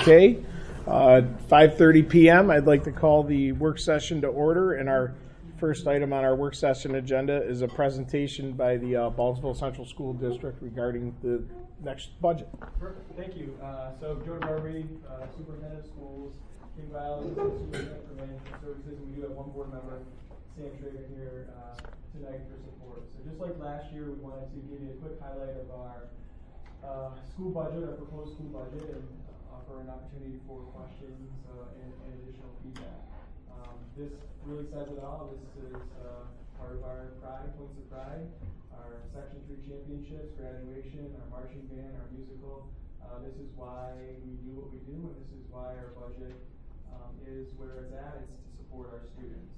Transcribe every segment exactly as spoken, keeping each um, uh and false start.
Okay, uh, five thirty p m I'd like to call the work session to order, and our first item on our work session agenda is a presentation by the uh, Baldwinsville Central School District regarding the next budget. Perfect, thank you. Uh, so Joe Barbary, uh, Superintendent of Schools, King Valley, Superintendent for Management Services, and we do have one board member, Sam Schrager, here uh, tonight for support. So just like last year, we wanted to give you a quick highlight of our uh, school budget, our proposed school budget, and offer an opportunity for questions uh, and, and additional feedback. Um, this really says it all. This is uh, part of our pride, points of pride, our Section three championships, graduation, our marching band, our musical. Uh, this is why we do what we do, and this is why our budget um, is where it's at. It's to support our students.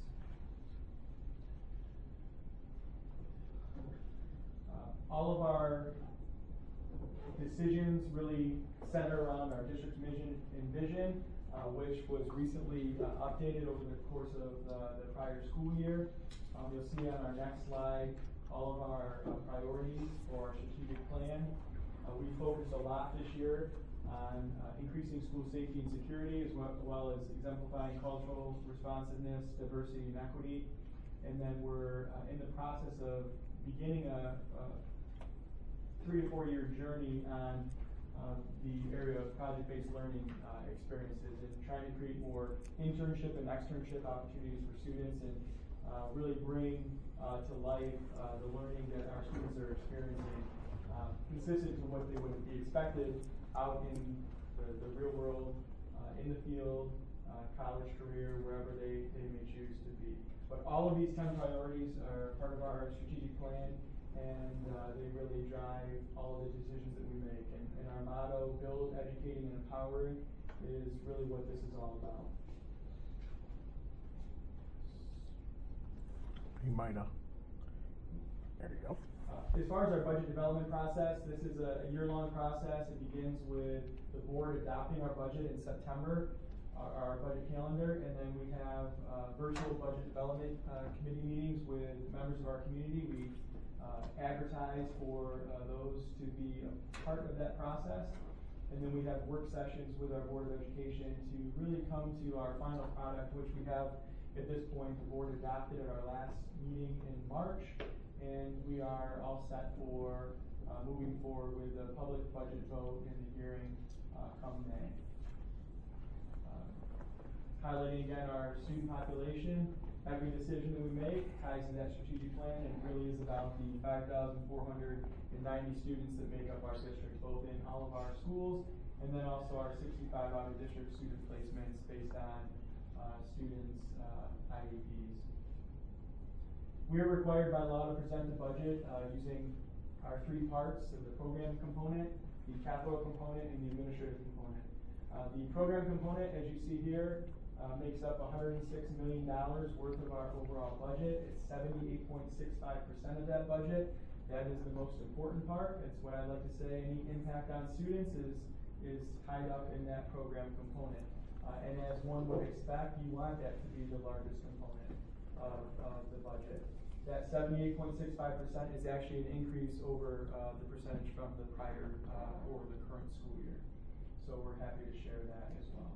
Uh, all of our decisions really center around our district mission and vision, uh, which was recently uh, updated over the course of uh, the prior school year. Um, you'll see on our next slide all of our uh, priorities for our strategic plan. Uh, we focused a lot this year on uh, increasing school safety and security, as well, well as exemplifying cultural responsiveness, diversity, and equity. And then we're uh, in the process of beginning a, a three to four year journey on uh, the area of project-based learning uh, experiences, and trying to create more internship and externship opportunities for students, and uh, really bring uh, to life uh, the learning that our students are experiencing, uh, consistent to what they would be expected out in the, the real world, uh, in the field, uh, college career, wherever they, they may choose to be. But all of these ten priorities are part of our strategic plan, and uh, they really drive all of the decisions that we make. And, and our motto, build, educating, and empowering, is really what this is all about. You might, uh, there you go. Uh, as far as our budget development process, this is a, a year-long process. It begins with the board adopting our budget in September, our, our budget calendar, and then we have uh, virtual budget development uh, committee meetings with members of our community. We Uh, advertise for uh, those to be a part of that process, and then we have work sessions with our Board of Education to really come to our final product, which we have at this point the board adopted at our last meeting in March, and we are all set for uh, moving forward with the public budget vote and the hearing uh, come May. Uh, highlighting again our student population. Every decision that we make ties to that strategic plan, and really is about the five thousand four hundred ninety students that make up our district, both in all of our schools, and then also our sixty-five out of district student placements based on uh, students' uh, I E Ps. We are required by law to present the budget uh, using our three parts of the program component, the capital component, and the administrative component. Uh, the program component, as you see here, Uh, makes up one hundred six million dollars worth of our overall budget. It's seventy-eight point six five percent of that budget. That is the most important part. It's what I like to say, any impact on students is, is tied up in that program component. Uh, and as one would expect, you want that to be the largest component of, of the budget. That seventy-eight point six five percent is actually an increase over uh, the percentage from the prior uh, or the current school year. So we're happy to share that as well.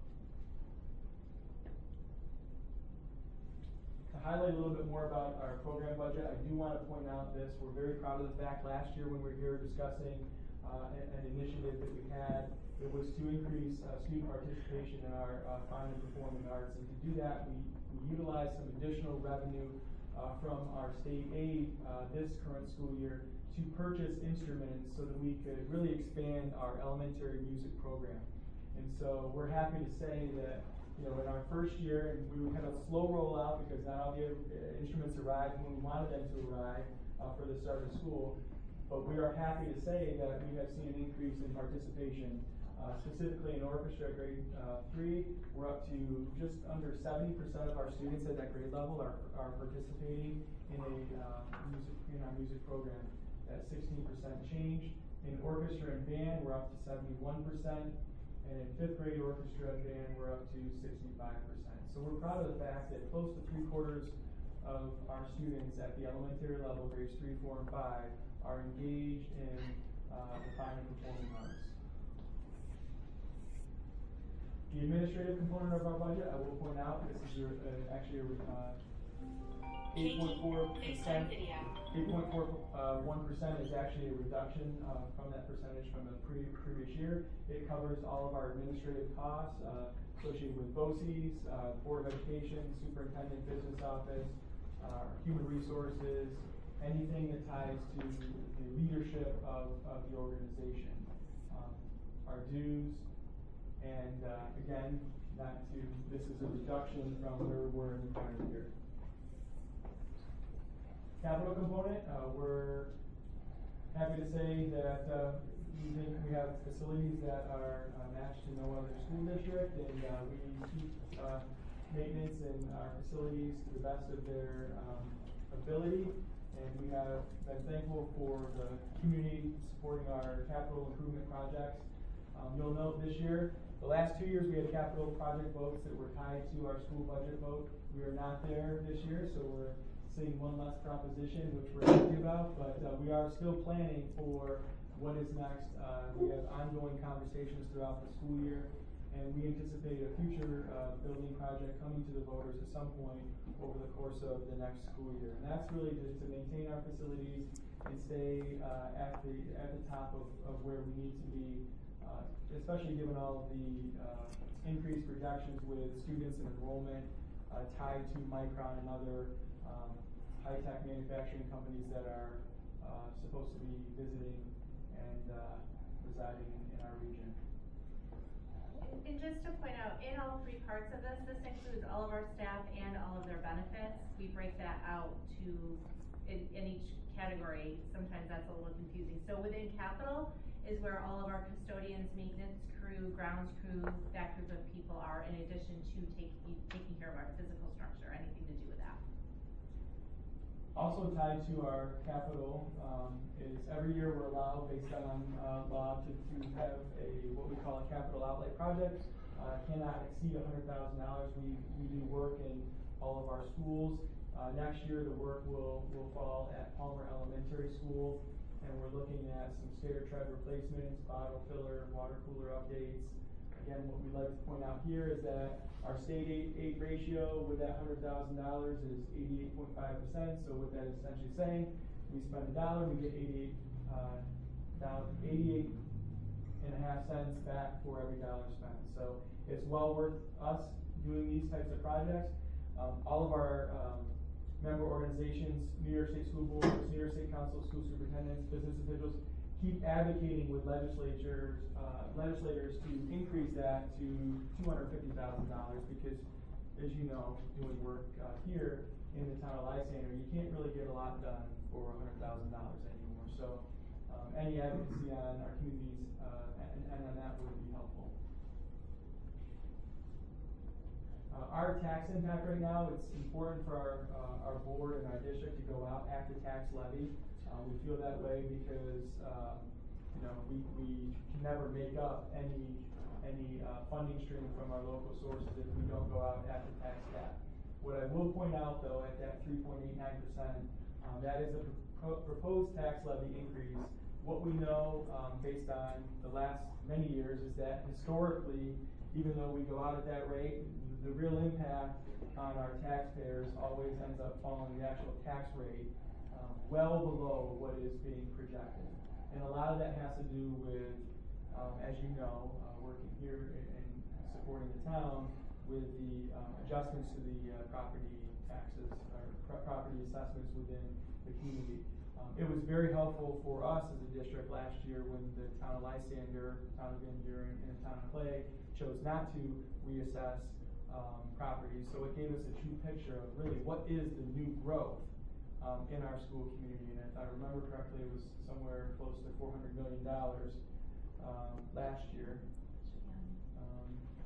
To highlight a little bit more about our program budget, I do want to point out this. We're very proud of the fact last year when we were here discussing uh, an, an initiative that we had, it was to increase uh, student participation in our uh, fine and performing arts. And to do that, we, we utilized some additional revenue uh, from our state aid uh, this current school year to purchase instruments so that we could really expand our elementary music program. And so we're happy to say that, you know, in our first year, and we were kind of slow roll out because not all the uh, instruments arrived when we wanted them to arrive uh, for the start of school. But we are happy to say that we have seen an increase in participation, uh, specifically in orchestra grade uh, three. We're up to just under seventy percent of our students at that grade level are, are participating in a uh, music in our music program. That's sixteen percent change. In orchestra and band, we're up to seventy-one percent. And in fifth grade orchestra and band, we're up to sixty-five percent. So we're proud of the fact that close to three quarters of our students at the elementary level, grades three, four, and five, are engaged in uh, the fine and performing arts. The administrative component of our budget, I will point out, this is your, uh, actually uh, eight point four percent. eight point four one percent is actually a reduction uh, from that percentage from the pre previous year. It covers all of our administrative costs uh, associated with BOCES, uh, Board of Education, Superintendent Business Office, uh, Human Resources, anything that ties to the leadership of, of the organization. Um, our dues, and uh, again, not to, this is a reduction from where we were in the prior year. Capital component, uh, we're happy to say that uh, we think we have facilities that are uh, matched to no other school district, and uh, we keep uh, maintenance in our facilities to the best of their um, ability. And we have been thankful for the community supporting our capital improvement projects. Um, you'll note this year, the last two years we had capital project votes that were tied to our school budget vote. We are not there this year, so we're seeing one less proposition, which we're happy about, but uh, we are still planning for what is next. Uh, we have ongoing conversations throughout the school year, and we anticipate a future uh, building project coming to the voters at some point over the course of the next school year. And that's really to, to maintain our facilities and stay uh, at the at the top of, of where we need to be, uh, especially given all of the uh, increased projections with students and enrollment uh, tied to Micron and other um, high-tech manufacturing companies that are uh, supposed to be visiting and uh, residing in, in our region. And just to point out, in all three parts of this, this includes all of our staff and all of their benefits. We break that out to, in, in each category. Sometimes that's a little confusing. So within capital is where all of our custodians, maintenance crew, grounds crew, that group of people are, in addition to taking taking care of our physical structure, anything to do with that. Also tied to our capital um, is every year we're allowed, based on uh, law, to, to have a what we call a capital outlay project. Uh, cannot exceed one hundred thousand dollars. We we do work in all of our schools. Uh, next year the work will will fall at Palmer Elementary School, and we're looking at some stair tread replacements, bottle filler, water cooler updates. Again, what we'd like to point out here is that our state aid, aid ratio with that one hundred thousand dollars is eighty-eight point five percent. So what that is essentially saying, we spend a dollar, we get eighty-eight, uh, down eighty-eight and a half cents back for every dollar spent. So it's well worth us doing these types of projects. Um, all of our um, member organizations, New York State School Boards, New York State Council, school superintendents, business officials, keep advocating with legislatures, uh, legislators to increase that to two hundred fifty thousand dollars because, as you know, doing work uh, here in the town of Lysander, you can't really get a lot done for one hundred thousand dollars anymore. So um, any advocacy on our communities uh, and, and on that would be helpful. Uh, our tax impact right now, it's important for our, uh, our board and our district to go out after tax levy. Uh, we feel that way because um, you know we, we can never make up any any uh, funding stream from our local sources if we don't go out at the tax cap. What I will point out though, at that three point eight nine percent, um, that is a pro proposed tax levy increase. What we know um, based on the last many years is that historically, even though we go out at that rate, the real impact on our taxpayers always ends up falling the actual tax rate Um, well below what is being projected. And a lot of that has to do with, um, as you know, uh, working here and, and supporting the town with the um, adjustments to the uh, property taxes or pro property assessments within the community. Um, it was very helpful for us as a district last year when the town of Lysander, town of Van Buren, and the town of Clay chose not to reassess um, properties. So it gave us a true picture of really what is the new growth Um, in our school community, and if I remember correctly, it was somewhere close to four hundred million dollars um, last year. Um,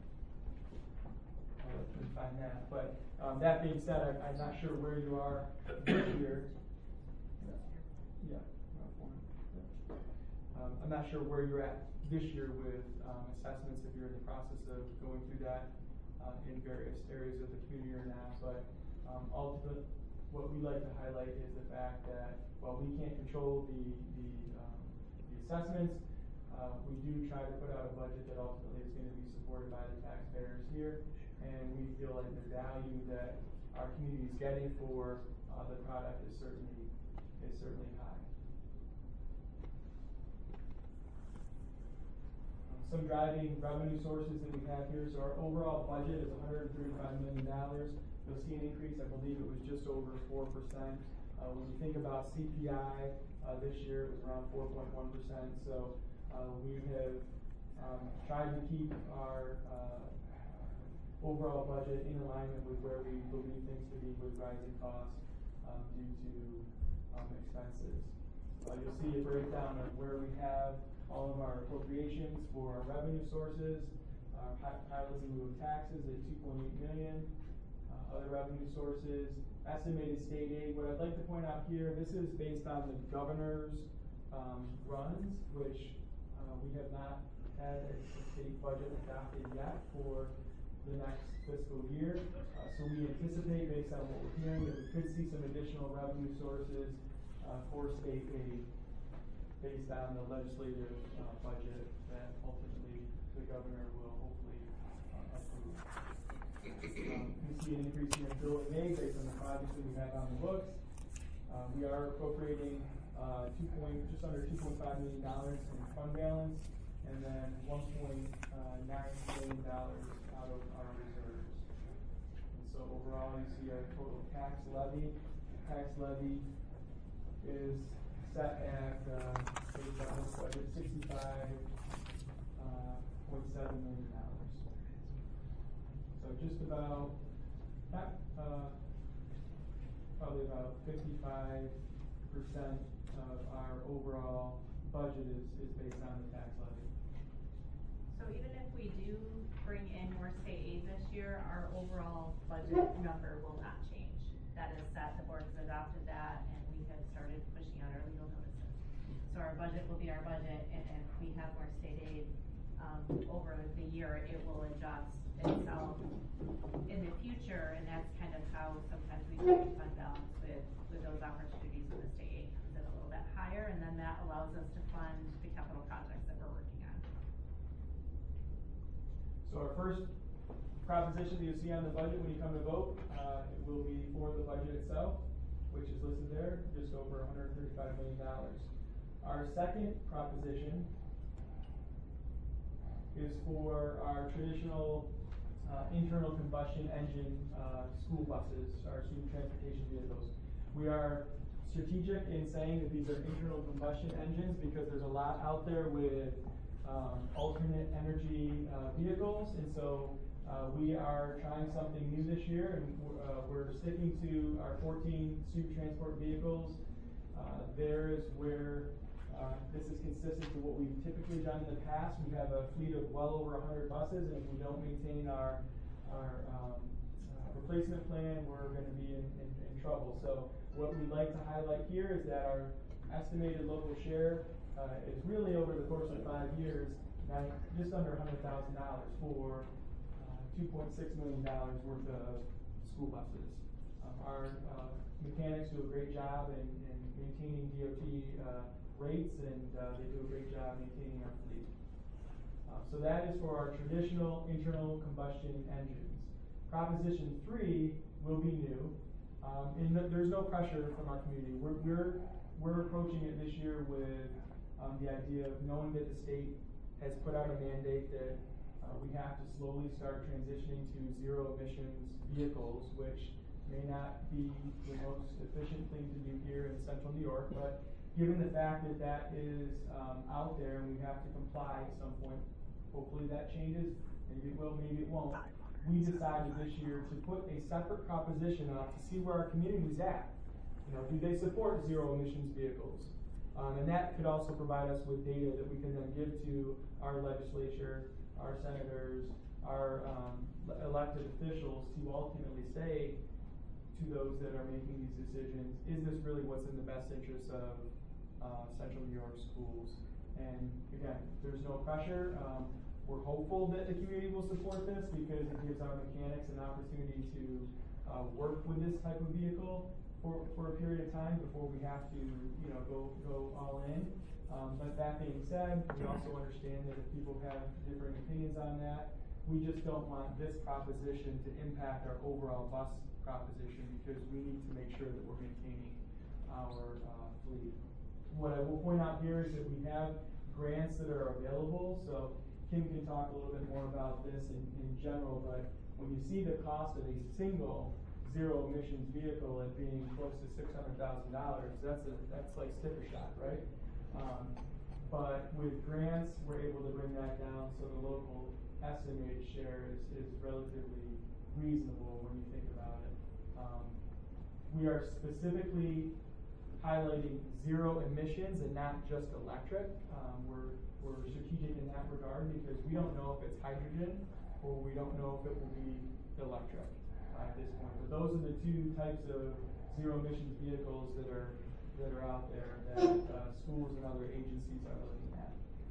I'll let you find that. But um, that being said, I, I'm not sure where you are this year. Yeah, um, I'm not sure where you're at this year with um, assessments, if you're in the process of going through that uh, in various areas of the community or not. But um, ultimately, what we like to highlight is the fact that while we can't control the the, um, the assessments, Uh, we do try to put out a budget that ultimately is going to be supported by the taxpayers here, and we feel like the value that our community is getting for uh, the product is certainly is certainly high. Um, some driving revenue sources that we have here. So our overall budget is one hundred thirty-five million dollars. You'll see an increase. I believe it was just over four percent. Uh, when you think about C P I, uh, this year it was around four point one percent. So uh, we have um, tried to keep our uh, overall budget in alignment with where we believe things to be with rising costs um, due to um, expenses. Uh, you'll see a breakdown of where we have all of our appropriations for our revenue sources. Uh, pilots in lieu of taxes at two point eight million dollars. Uh, other revenue sources, estimated state aid. What I'd like to point out here, this is based on the governor's um, runs, which uh, we have not had a state budget adopted yet for the next fiscal year. Uh, so we anticipate, based on what we're hearing, that we could see some additional revenue sources uh, for state aid based on the legislative uh, budget that ultimately the governor will hopefully uh, approve. Um, you see an increase here in bill and aid based on the projects that we have on the books. Uh, we are appropriating uh, two point, just under two point five million dollars in fund balance, and then one point nine million dollars out of our reserves. And so overall, you see our total tax levy. Tax levy is set at, uh, based on this budget, sixty-five point seven million dollars. So just about, not, uh, probably about fifty-five percent of our overall budget is, is based on the tax levy. So even if we do bring in more state aid this year, our overall budget number will not change. That is set, the board has adopted that, and we have started pushing out our legal notices. So our budget will be our budget, and if we have more state aid um, over the year, it will adjust itself in the future, and that's kind of how sometimes we try to fund balance with, with those opportunities when the state aid comes in a little bit higher, and then that allows us to fund the capital projects that we're working on. So our first proposition that you see on the budget when you come to vote, uh, it will be for the budget itself, which is listed there, just over one hundred thirty-five million dollars. Our second proposition is for our traditional uh, internal combustion engine uh, school buses, our student transportation vehicles. We are strategic in saying that these are internal combustion engines because there's a lot out there with um, alternate energy uh, vehicles, and so uh, we are trying something new this year, and uh, we're sticking to our fourteen student transport vehicles. Uh, there is where uh, this is consistent to what we've typically done in the past. We have a fleet of well over one hundred buses, and if we don't maintain our our um, uh, replacement plan, we're going to be in, in, in trouble. So what we'd like to highlight here is that our estimated local share uh, is really over the course of five years, now just under one hundred thousand dollars for uh, two point six million dollars worth of school buses. Um, our uh, mechanics do a great job in, in maintaining D O T uh, rates, and uh, they do a great job maintaining our fleet. Uh, so that is for our traditional internal combustion engines. Proposition three will be new. Um, and th there's no pressure from our community. We're, we're, we're approaching it this year with um, the idea of knowing that the state has put out a mandate that uh, we have to slowly start transitioning to zero emissions vehicles, which may not be the most efficient thing to do here in central New York, but given the fact that that is um, out there and we have to comply at some point, hopefully that changes. Maybe it will, maybe it won't. We decided this year to put a separate proposition up to see where our community is at. You know, do they support zero emissions vehicles? Um, and that could also provide us with data that we can then give to our legislature, our senators, our um, elected officials to ultimately say to those that are making these decisions, is this really what's in the best interest of uh, Central New York schools? And again, there's no pressure. Um, we're hopeful that the community will support this because it gives our mechanics an opportunity to uh, work with this type of vehicle for, for a period of time before we have to, you know, go go all in. Um, but that being said, we also understand that if people have different opinions on that, we just don't want this proposition to impact our overall bus proposition, because we need to make sure that we're maintaining our uh, fleet. What I will point out here is that we have grants that are available, so Kim can talk a little bit more about this in, in general, but when you see the cost of a single zero emissions vehicle at being close to six hundred thousand dollars, that's a, that's like sticker shock, right? Um, but with grants, we're able to bring that down, so the local estimated share is, is relatively reasonable when you think about it. Um, we are specifically highlighting zero emissions and not just electric. Um, we're, we're strategic in that regard because we don't know if it's hydrogen or we don't know if it will be electric uh, at this point. But those are the two types of zero emissions vehicles that are that are out there that uh, schools and other agencies are looking at.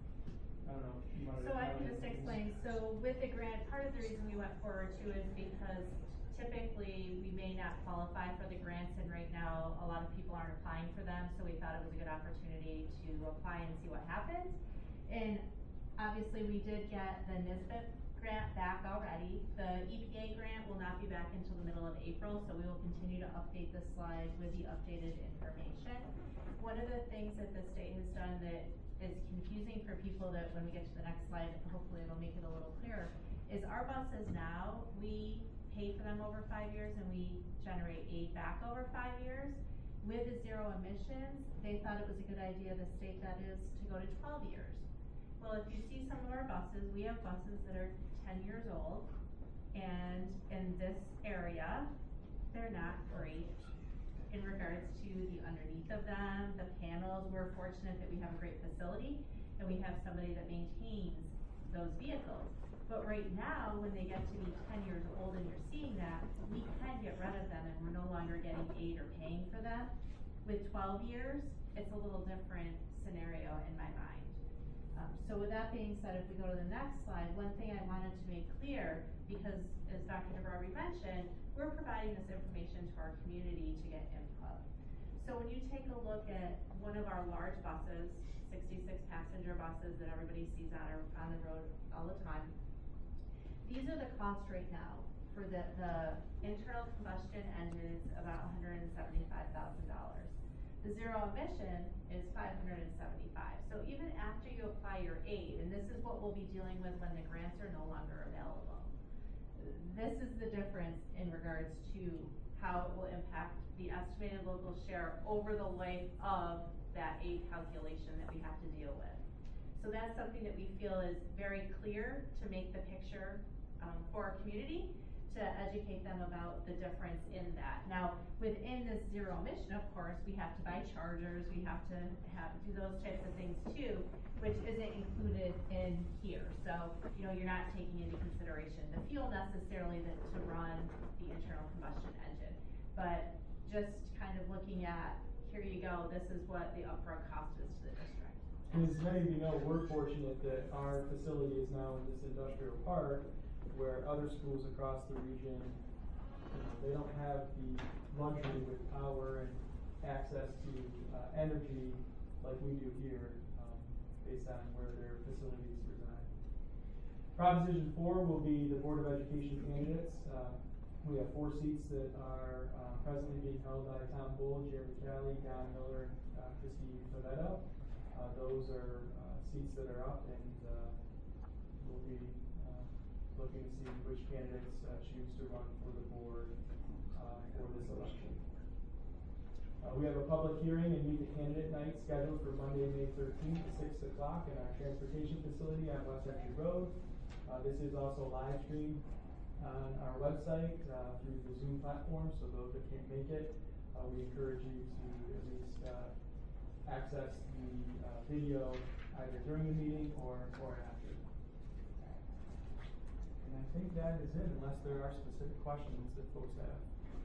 I don't know if you wanted to So I can comment just on this. explain, so with the grant, part of the reason we went forward too is because typically we may not qualify for the grants, and right now a lot of people aren't applying for them, so we thought it was a good opportunity to apply and see what happens. And obviously we did get the NISBA grant back already. The E P A grant will not be back until the middle of April, so we will continue to update the slide with the updated information. One of the things that the state has done that is confusing for people, that when we get to the next slide, hopefully it'll make it a little clearer, is our buses now, we pay for them over five years and we generate aid back over five years. With the zero emissions, they thought it was a good idea, the state that is, to go to twelve years. Well, if you see some of our buses, we have buses that are ten years old, and in this area, they're not great in regards to the underneath of them, the panels. We're fortunate that we have a great facility and we have somebody that maintains those vehicles. But right now, when they get to be ten years old and you're seeing that, we can get rid of them and we're no longer getting aid or paying for them. With twelve years, it's a little different scenario in my mind. Um, so with that being said, if we go to the next slide, one thing I wanted to make clear, because as Doctor DeBarby mentioned, we're providing this information to our community to get input. So when you take a look at one of our large buses, sixty-six passenger buses that everybody sees on, our, on the road all the time, these are the costs right now. For the, the internal combustion engine is about one hundred seventy-five thousand dollars. The zero emission is five hundred seventy-five. So even after you apply your aid, and this is what we'll be dealing with when the grants are no longer available, this is the difference in regards to how it will impact the estimated local share over the life of that aid calculation that we have to deal with. So that's something that we feel is very clear to make the picture um, for our community, to educate them about the difference in that. Now, within this zero emission, of course, we have to buy chargers, we have to have do those types of things too, which isn't included in here. So, you know, you're not taking into consideration the fuel necessarily that to run the internal combustion engine. But just kind of looking at, here you go, this is what the upfront cost is to the district. And as many of you know, we're fortunate that our facility is now in this industrial park, where other schools across the region, you know, they don't have the luxury with power and access to uh, energy like we do here, um, based on where their facilities reside. Proposition four will be the Board of Education candidates. Uh, we have four seats that are uh, presently being held by Tom Bull, Jeremy Cali, Don Miller, and uh, Christy Tovetto. Uh, those are uh, seats that are up, and uh, we'll be looking to see which candidates uh, choose to run for the board uh, for this election. Uh, we have a public hearing and meet the candidate night scheduled for Monday, May thirteenth at six o'clock in our transportation facility on West Entry Road. Uh, this is also live streamed on our website uh, through the Zoom platform, so those that can't make it, uh, we encourage you to at least uh, access the uh, video either during the meeting or, or after. And I think that is it, unless there are specific questions that folks have.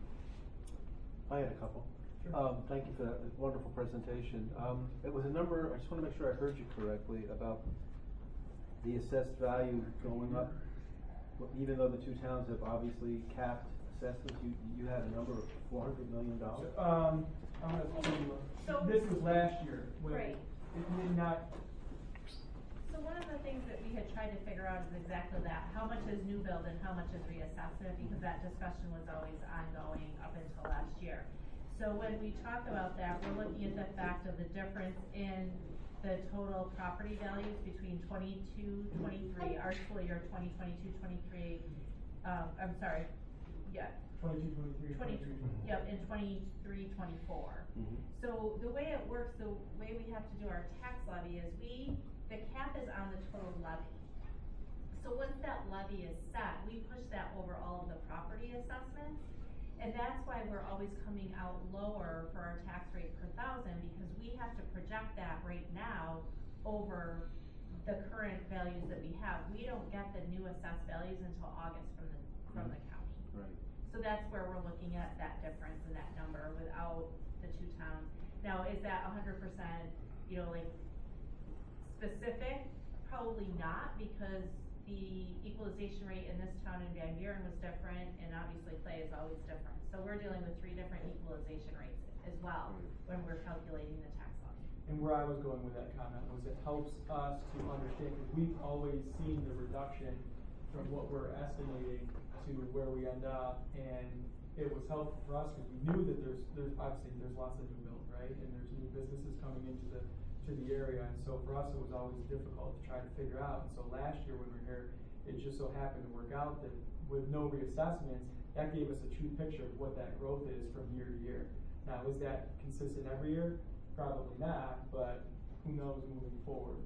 I had a couple. Sure. Um, thank you for that wonderful presentation. Um, it was a number, I just want to make sure I heard you correctly, about the assessed value going up. Even though the two towns have obviously capped assessments, you, you had a number of four hundred million dollars? Um, I'm gonna, So- this was last year. when- Right. it may not, So one of the things that we had tried to figure out is exactly that, how much is new build and how much is reassessment, because that discussion was always ongoing up until last year. So when we talk about that, we're looking at the fact of the difference in the total property values between twenty-two, twenty-three, our school year twenty twenty-two, twenty-three, um, I'm sorry, yeah, twenty-two, twenty-three, twenty, twenty-three, twenty-four. yep, in twenty-three, twenty-four. Mhm. So the way it works, the way we have to do our tax levy is we, the cap is on the total levy. So once that levy is set, we push that over all of the property assessments. And that's why we're always coming out lower for our tax rate per thousand, because we have to project that right now over the current values that we have. We don't get the new assessed values until August from the, from the county. Right. So that's where we're looking at that difference in that number without the two towns. Now, is that a hundred percent, you know, like specific? Probably not, because the equalization rate in this town in Van Buren was different, and obviously Clay is always different. So we're dealing with three different equalization rates as well when we're calculating the tax levy. And where I was going with that comment was it helps us to understand, because we've always seen the reduction from what we're estimating to where we end up, and it was helpful for us because we knew that there's, there's obviously there's lots of new build, right? And there's new businesses coming into the, to the area, and so for us it was always difficult to try to figure out. And so last year when we were here, it just so happened to work out that with no reassessments, that gave us a true picture of what that growth is from year to year. Now, is that consistent every year? Probably not, but who knows moving forward.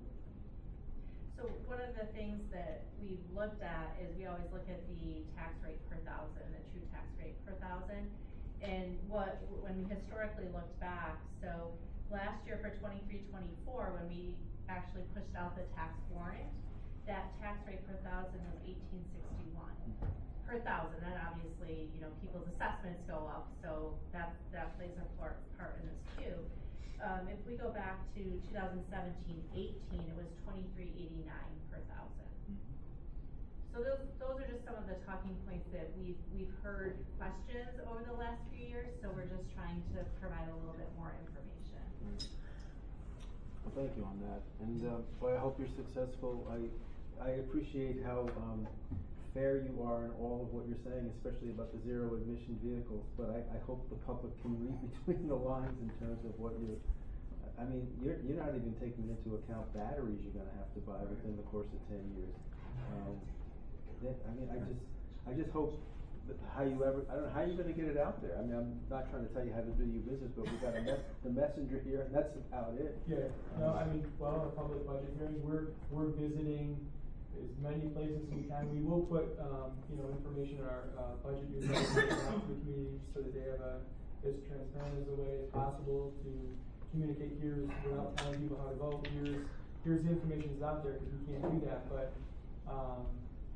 So one of the things that we've looked at is we always look at the tax rate per thousand, the true tax rate per thousand. And what, when we historically looked back, so last year for twenty-three, twenty-four, when we actually pushed out the tax warrant, that tax rate per thousand was eighteen sixty-one per thousand. And obviously, you know, people's assessments go up, so that, that plays a part, part in this too. Um, if we go back to two thousand seventeen, eighteen, it was twenty-three eighty-nine per thousand. So those, those are just some of the talking points that we've, we've heard questions over the last few years, so we're just trying to provide a little bit more information. Well, thank you on that, and, uh, boy, I hope you're successful. I, I appreciate how, um, fair you are in all of what you're saying, especially about the zero emission vehicles, but I, I hope the public can read between the lines in terms of what you're, I mean, you're, you're not even taking into account batteries you're gonna have to buy within the course of ten years. Um, that, I mean, I just, I just hope that how you ever, I don't know, how you gonna get it out there? I mean, I'm not trying to tell you how to do your business, but we've got a mess, the messenger here, and that's about it. Yeah, no, I mean, well, our public budget hearing, we're, we're visiting as many places as we can. We will put, um, you know, information in our, uh, budget newsletter out to the community so that they have a, as transparent as a way as possible to communicate here without telling people how to vote. Here's, here's the information that's out there, because we can't do that, but, um,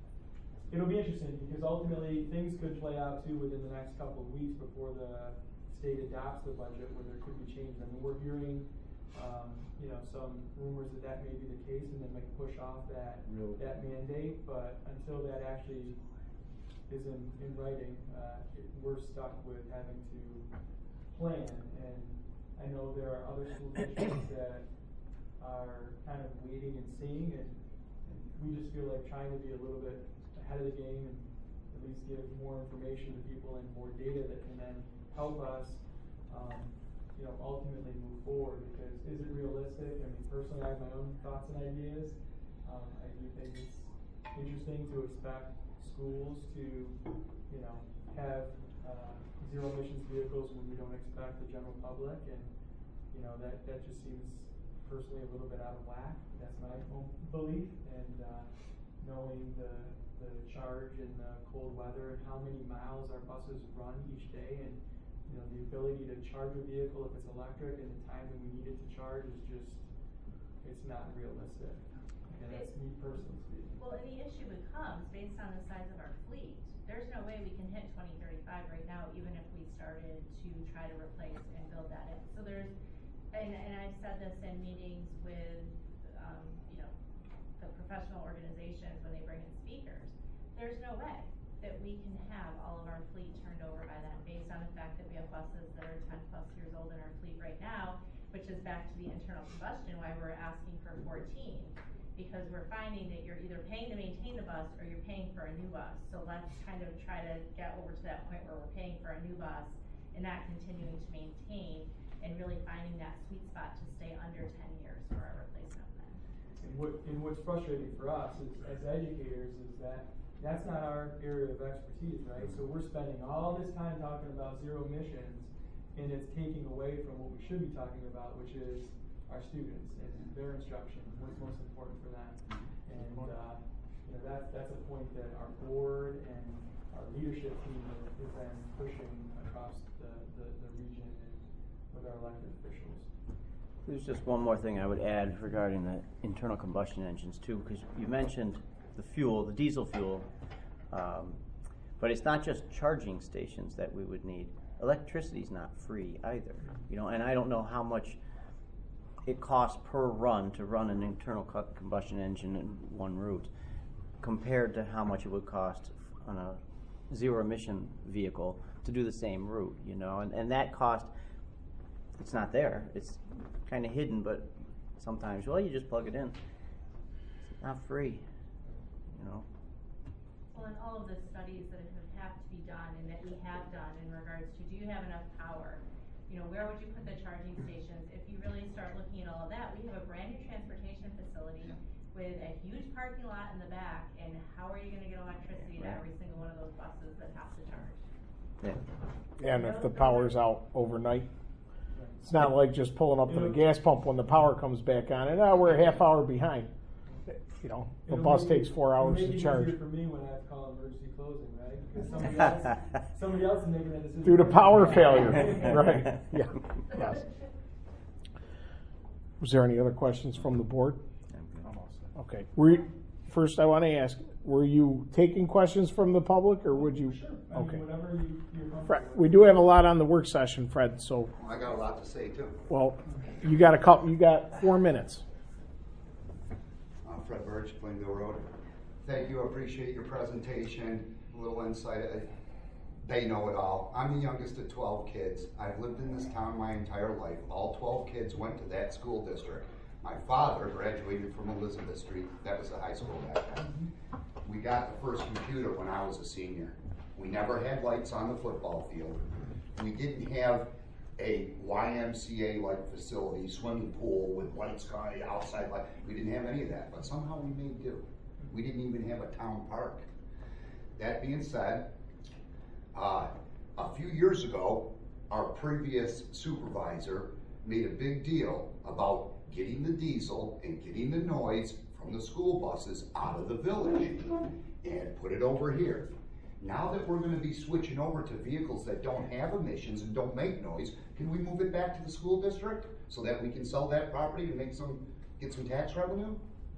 it'll be interesting, because ultimately, things could play out too within the next couple of weeks before the state adopts the budget, where there could be changes. I mean, we're hearing, um, you know, some rumors that that may be the case, and they might push off that, Really? that mandate, but until that actually is in, in writing, uh, it, we're stuck with having to plan. And I know there are other school districts that are kind of waiting and seeing, and, and we just feel like trying to be a little bit ahead of the game and at least give more information to people and more data that can then help us, um, you know, ultimately move forward. Because is it realistic? I mean, personally, I have my own thoughts and ideas. Um, I do think it's interesting to expect schools to, you know, have uh, zero emissions vehicles when we don't expect the general public, and you know that that just seems personally a little bit out of whack. That's my own belief, and uh, knowing the the charge and the cold weather and how many miles our buses run each day, and you know the ability to charge a vehicle if it's electric and the time that we need it to charge is just, it's not realistic. And that's me personally speaking. Well, and the issue becomes, based on the size of our fleet, there's no way we can hit twenty thirty-five right now, even if we started to try to replace and build that in. So there's, and, and I've said this in meetings with, um, you know, the professional organizations when they bring in speakers, there's no way that we can have all of our fleet turned over by then, based on the fact that we have buses that are ten plus years old in our fleet right now, which is back to the internal combustion, why we're asking for fourteen. Because we're finding that you're either paying to maintain the bus or you're paying for a new bus. So let's kind of try to get over to that point where we're paying for a new bus and not continuing to maintain, and really finding that sweet spot to stay under ten years for our replacement plan. And what, and what's frustrating for us is, as educators, is that that's not our area of expertise, right? So we're spending all this time talking about zero emissions, and it's taking away from what we should be talking about, which is our students and their instruction, what's most important for them. And uh, you know, that's, that's a point that our board and our leadership team have, have been pushing across the, the, the region and with our elected officials. There's just one more thing I would add regarding the internal combustion engines too, because you mentioned the fuel, the diesel fuel, um, but it's not just charging stations that we would need. Electricity is not free either, you know, and I don't know how much it costs per run to run an internal co- combustion engine in one route compared to how much it would cost on a zero emission vehicle to do the same route, you know, and, and that cost, it's not there. It's kind of hidden, but sometimes, well, you just plug it in. It's not free, you know. Well, and all of the studies that have, have to be done and that we have done in regards to, do you have enough power? You know, where would you put the charging stations? If you really start looking at all of that, we have a brand new transportation facility with a huge parking lot in the back, and how are you gonna get electricity to every single one of those buses that have to charge? Yeah. And if the power's out overnight, it's not like just pulling up to the gas pump when the power comes back on, and oh, we're a half hour behind. You know, the It'll bus make- takes four hours it'll to make it charge. easier for me when I have to call emergency closing, right? Because somebody else, somebody else is making that decision. Due to power failure, right, yeah, yes. Was there any other questions from the board? Okay, were you, first I want to ask, were you taking questions from the public, or would you? Sure. I mean, Okay. whatever you, you're comfortable Fred, with. we do have a lot on the work session, Fred, so, I got a lot to say too. well, you got a couple, you got four minutes. I'm Fred Birch, Plainville Road. Thank you, I appreciate your presentation, a little insight. I- They know it all. I'm the youngest of twelve kids. I've lived in this town my entire life. All twelve kids went to that school district. My father graduated from Elizabeth Street. That was the high school back then. We got the first computer when I was a senior. We never had lights on the football field. We didn't have a Y M C A-like facility, swimming pool with lights going outside. Light. We didn't have any of that, but somehow we made do. We didn't even have a town park. That being said, uh, a few years ago, our previous supervisor made a big deal about getting the diesel and getting the noise from the school buses out of the village and put it over here. Now that we're gonna be switching over to vehicles that don't have emissions and don't make noise, can we move it back to the school district so that we can sell that property and make some, get some tax revenue?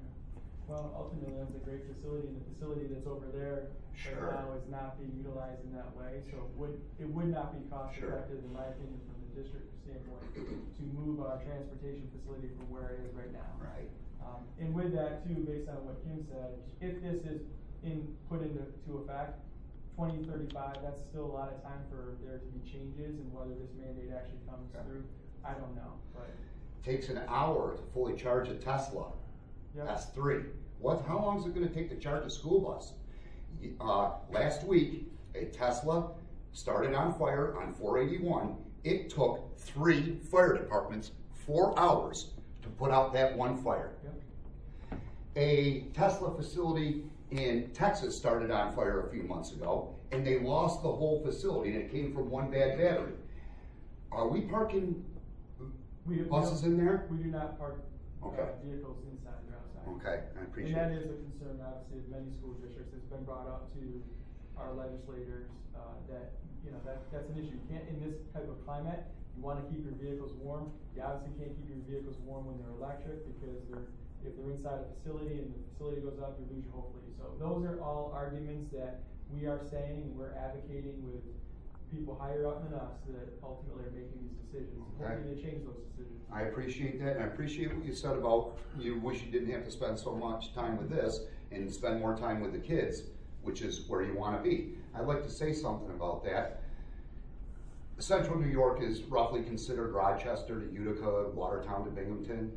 Well, ultimately, that's a great facility, and the facility that's over there Sure. right now is not being utilized in that way, so it would, it would not be cost Sure. effective, in my opinion, from the district standpoint, to move our transportation facility from where it is right now. Right. Um, and with that too, based on what Kim said, if this is in, put into, to effect, twenty thirty-five, that's still a lot of time for there to be changes, and whether this mandate actually comes Okay. through, I don't know, but. Takes an hour to fully charge a Tesla. Yep. S three. What, how long is it gonna take to charge a school bus? Y- Uh, last week, a Tesla started on fire on four eighty-one. It took three fire departments four hours to put out that one fire. Yep. A Tesla facility in Texas started on fire a few months ago, and they lost the whole facility, and it came from one bad battery. Are we parking We, we buses don't- in there? We do not park uh, Okay. vehicles inside or outside. Okay, I appreciate And that it. is a concern, obviously, of many school districts. It's been brought up to our legislators, uh, that, you know, that, that's an issue. You can't, in this type of climate, you wanna keep your vehicles warm. You obviously can't keep your vehicles warm when they're electric, because they're, if they're inside a facility and the facility goes up, you lose your whole fleet. So those are all arguments that we are saying, and we're advocating with people higher up than us that ultimately are making these decisions. Okay. Hopefully they change those decisions. I appreciate that, and I appreciate what you said about you wish you didn't have to spend so much time with this and spend more time with the kids, which is where you want to be. I'd like to say something about that. Central New York is roughly considered Rochester to Utica, Watertown to Binghamton.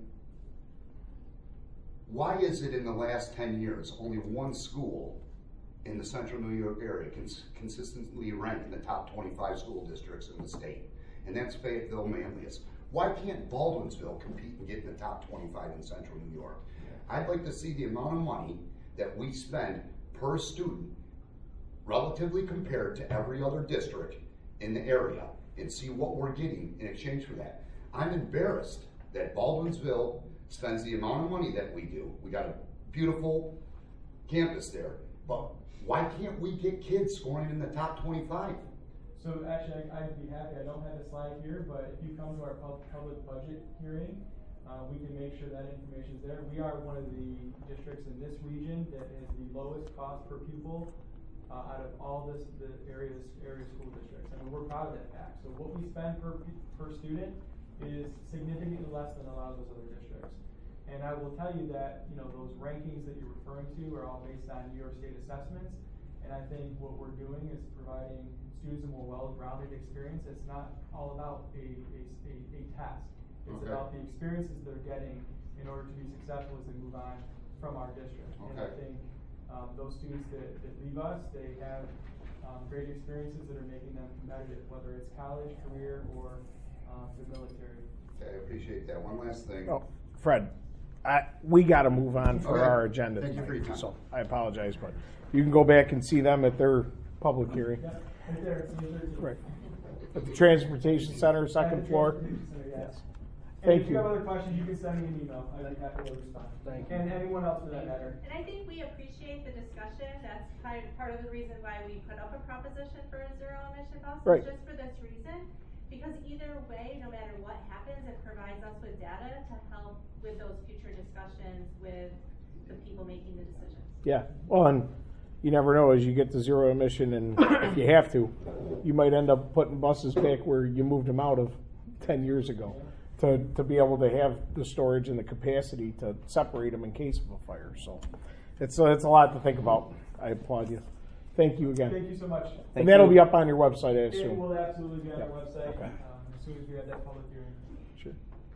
Why is it in the last ten years, only one school in the Central New York area cons consistently ranked in the top twenty-five school districts in the state? And that's Fayetteville Manlius. Why can't Baldwinsville compete and get in the top twenty-five in Central New York? I'd like to see the amount of money that we spend per student relatively compared to every other district in the area and see what we're getting in exchange for that. I'm embarrassed that Baldwinsville spends the amount of money that we do. We got a beautiful campus there, but why can't we get kids scoring in the top twenty-five? So actually, I- I'd be happy, I don't have the slide here, but if you come to our pub- public budget hearing, uh, we can make sure that information's there. We are one of the districts in this region that has the lowest cost per pupil uh, out of all this, the areas, area school districts. I mean, we're proud of that fact. So what we spend per, pu- per student is significantly less than a lot of those other districts. And I will tell you that, you know, those rankings that you're referring to are all based on New York State assessments. And I think what we're doing is providing students a more well-rounded experience. It's not all about a, a, a, a test. It's Okay. about the experiences they're getting in order to be successful as they move on from our district. And I Okay. think um, those students that, that leave us, they have um, great experiences that are making them competitive, whether it's college, career, or um, the military. Okay, I appreciate that. One last thing. Oh, Fred, I, we gotta move on for Okay. our agenda Thank you for your tonight, time. so I apologize, but you can go back and see them at their public hearing. Yeah, right there, it's New Jersey. Right. At the Transportation Center, second floor. Yes. And Thank if you you. have other questions, you can send me an email. I'd be happy to respond. Thank you. And anyone else for that matter. And I think we appreciate the discussion. That's part, part of the reason why we put up a proposition for a zero emission bus. Right. Just for this reason. Because either way, no matter what happens, it provides us with data to help with those future discussions with the people making the decisions. Yeah, well, and you never know as you get to zero emission, and if you have to, you might end up putting buses back where you moved them out of ten years ago to, to be able to have the storage and the capacity to separate them in case of a fire. So it's, uh, it's a lot to think about. I applaud you. Thank you again. Thank you so much. And Thank that'll you. be up on your website, I It assume. will absolutely be on our Yep. website Okay. um, as soon as we have that public hearing. Sure.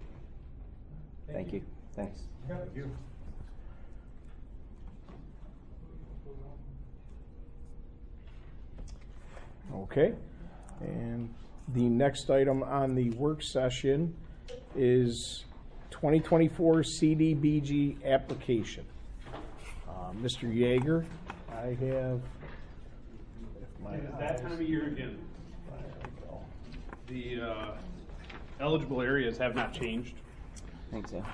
Thank you. Thanks. Thank you. Okay, and the next item on the work session is twenty twenty-four C D B G application. Uh, Mister Yeager, I have. if my It is that time of eyes- year again. There we go. The uh, eligible areas have not changed. Thanks, Al.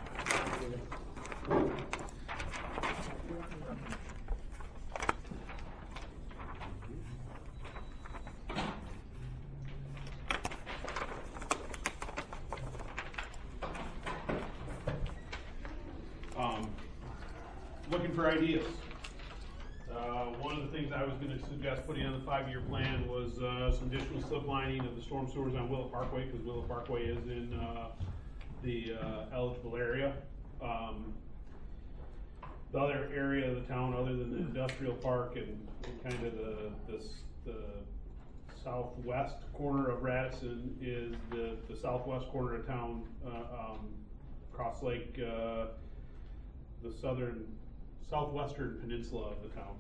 Um, Looking for ideas. Uh, One of the things I was going to suggest putting on the five-year plan was uh, some additional slip lining of the storm sewers on Willow Parkway, because Willow Parkway is in uh, the uh, eligible area. Um, The other area of the town, other than the industrial park and and kind of the, this, the southwest corner of Radisson, is the, the southwest corner of town, uh, um, Cross Lake, uh, the southern, southwestern peninsula of the town.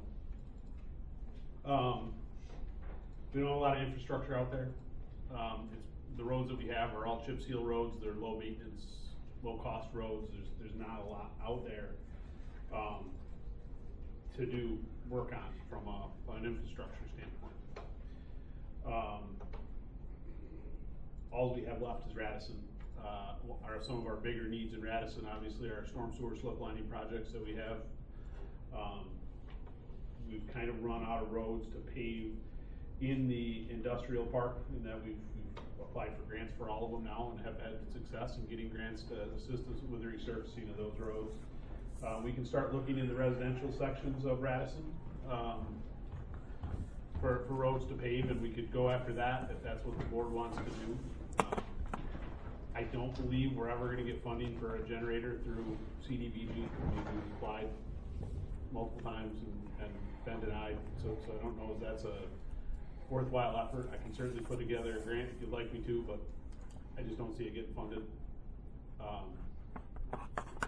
Um, we don't have a lot of infrastructure out there. Um, it's, the roads that we have are all chip seal roads. They're low maintenance, low cost roads. There's, there's not a lot out there, um, to do work on from a, an infrastructure standpoint. Um, all we have left is Radisson. Uh, are some of our bigger needs in Radisson, obviously, our storm sewer slip lining projects that we have. Um, we've kind of run out of roads to pave in the industrial park, in that we've, we've applied for grants for all of them now and have had success in getting grants to assist us with the resurfacing of those roads. Uh, we can start looking in the residential sections of Radisson um, for, for roads to pave, and we could go after that if that's what the board wants to do. Um, I don't believe we're ever gonna get funding for a generator through C D B G. We've applied multiple times and, and been denied, so, so I don't know if that's a worthwhile effort. I can certainly put together a grant if you'd like me to, but I just don't see it getting funded. Um,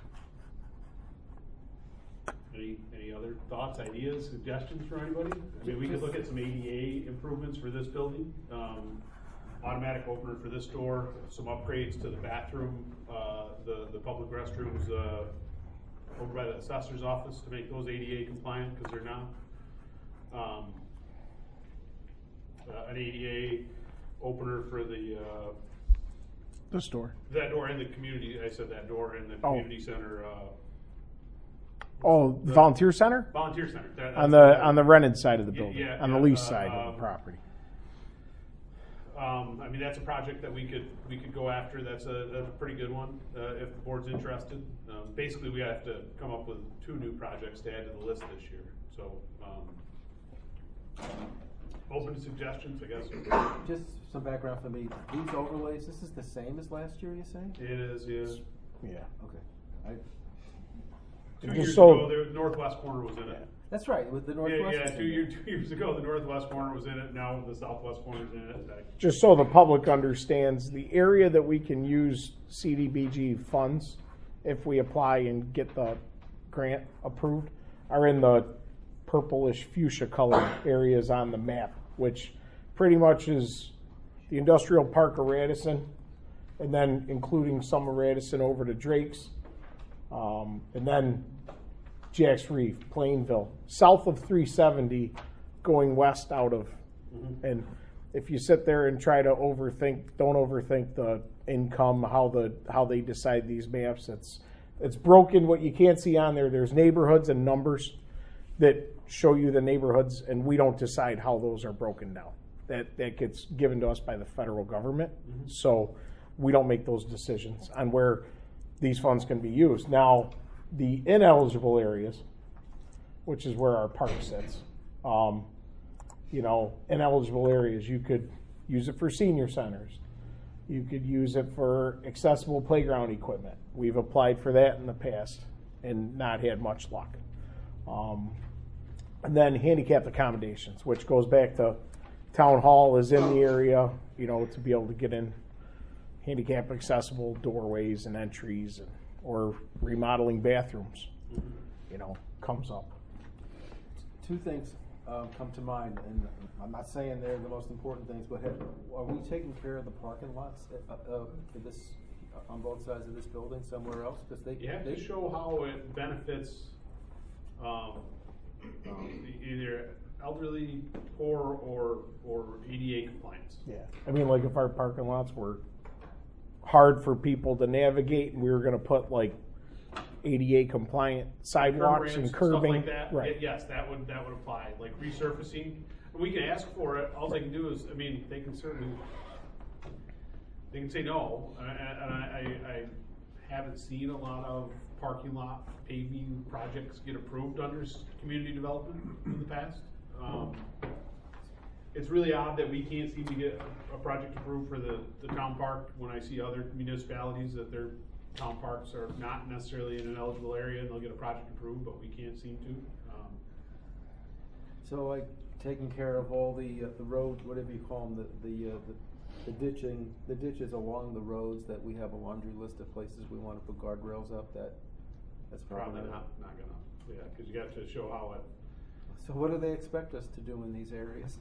any any other thoughts, ideas, suggestions for anybody? I mean, we could look at some A D A improvements for this building. Um, automatic opener for this door, some upgrades to the bathroom, uh, the, the public restrooms uh, over by the assessor's office to make those A D A compliant, because they're not. Um, uh, an A D A opener for the uh, The store. that door in the community. I said that door in the Oh. community center. Uh, Oh, the volunteer center? volunteer center. That, On that's- the, on the rented side of the Yeah, building, yeah, on the yeah, lease uh, side of um, the property. Um, I mean, that's a project that we could, we could go after. That's a, that's a pretty good one, uh, if the board's interested. Um, basically, we have to come up with two new projects to add to the list this year, so, um, open to suggestions, I guess. Just some background for me. These overlays, this is the same as last year, you say? It is, yeah. Yeah. Okay. I, Two Just years so- ago, the northwest corner was in it. that's right, with the Yeah, Northwest. yeah, two years, two years ago, the northwest corner was in it. Now the southwest corner's in it. I- Just so the public understands, the area that we can use C D B G funds, if we apply and get the grant approved, are in the purplish fuchsia colored areas on the map, which pretty much is the industrial park of Radisson, and then including some of Radisson over to Drake's, um, and then Jack's Reef, Plainville, south of three seventy, going west out of, and if you sit there and try to overthink, don't overthink the income, how the how they decide these maps. It's it's broken. What you can't see on there, there's neighborhoods and numbers that show you the neighborhoods, and we don't decide how those are broken down. That that gets given to us by the federal government, so we don't make those decisions on where these funds can be used. Now, the ineligible areas, which is where our park sits, um, you know, ineligible areas, you could use it for senior centers. You could use it for accessible playground equipment. We've applied for that in the past and not had much luck. Um, and then handicapped accommodations, which goes back to town hall is in the area, you know, to be able to get in handicap accessible doorways and entries, and, or remodeling bathrooms, you know, comes up. Two things um, come to mind, and I'm not saying they're the most important things, but have, are we taking care of the parking lots uh, uh, for this, uh, on both sides of this building somewhere else? Because they, You have they to show how it benefits, um, um, either elderly, poor, or, or A D A compliance. Yeah, I mean, like if our parking lots were hard for people to navigate, and we were gonna put like A D A compliant sidewalks Curb and ramps, curbing. Stuff like that, Right. y- yes, that would, that would apply, like resurfacing. And we can ask for it, all they can do is, I mean, they can certainly, they can say no, and I, and I, I, I haven't seen a lot of parking lot paving projects get approved under s- community development in the past. Um, It's really odd that we can't seem to get a, a project approved for the, the town park when I see other municipalities that their town parks are not necessarily in an eligible area and they'll get a project approved, but we can't seem to. Um, So like taking care of all the, uh, the road, whatever you call them, the, the, uh, the, the ditching, the ditches along the roads that we have a laundry list of places we wanna put guardrails up, that, that's probably. Probably not, not gonna, yeah, cause you got to show how it, So what do they expect us to do in these areas?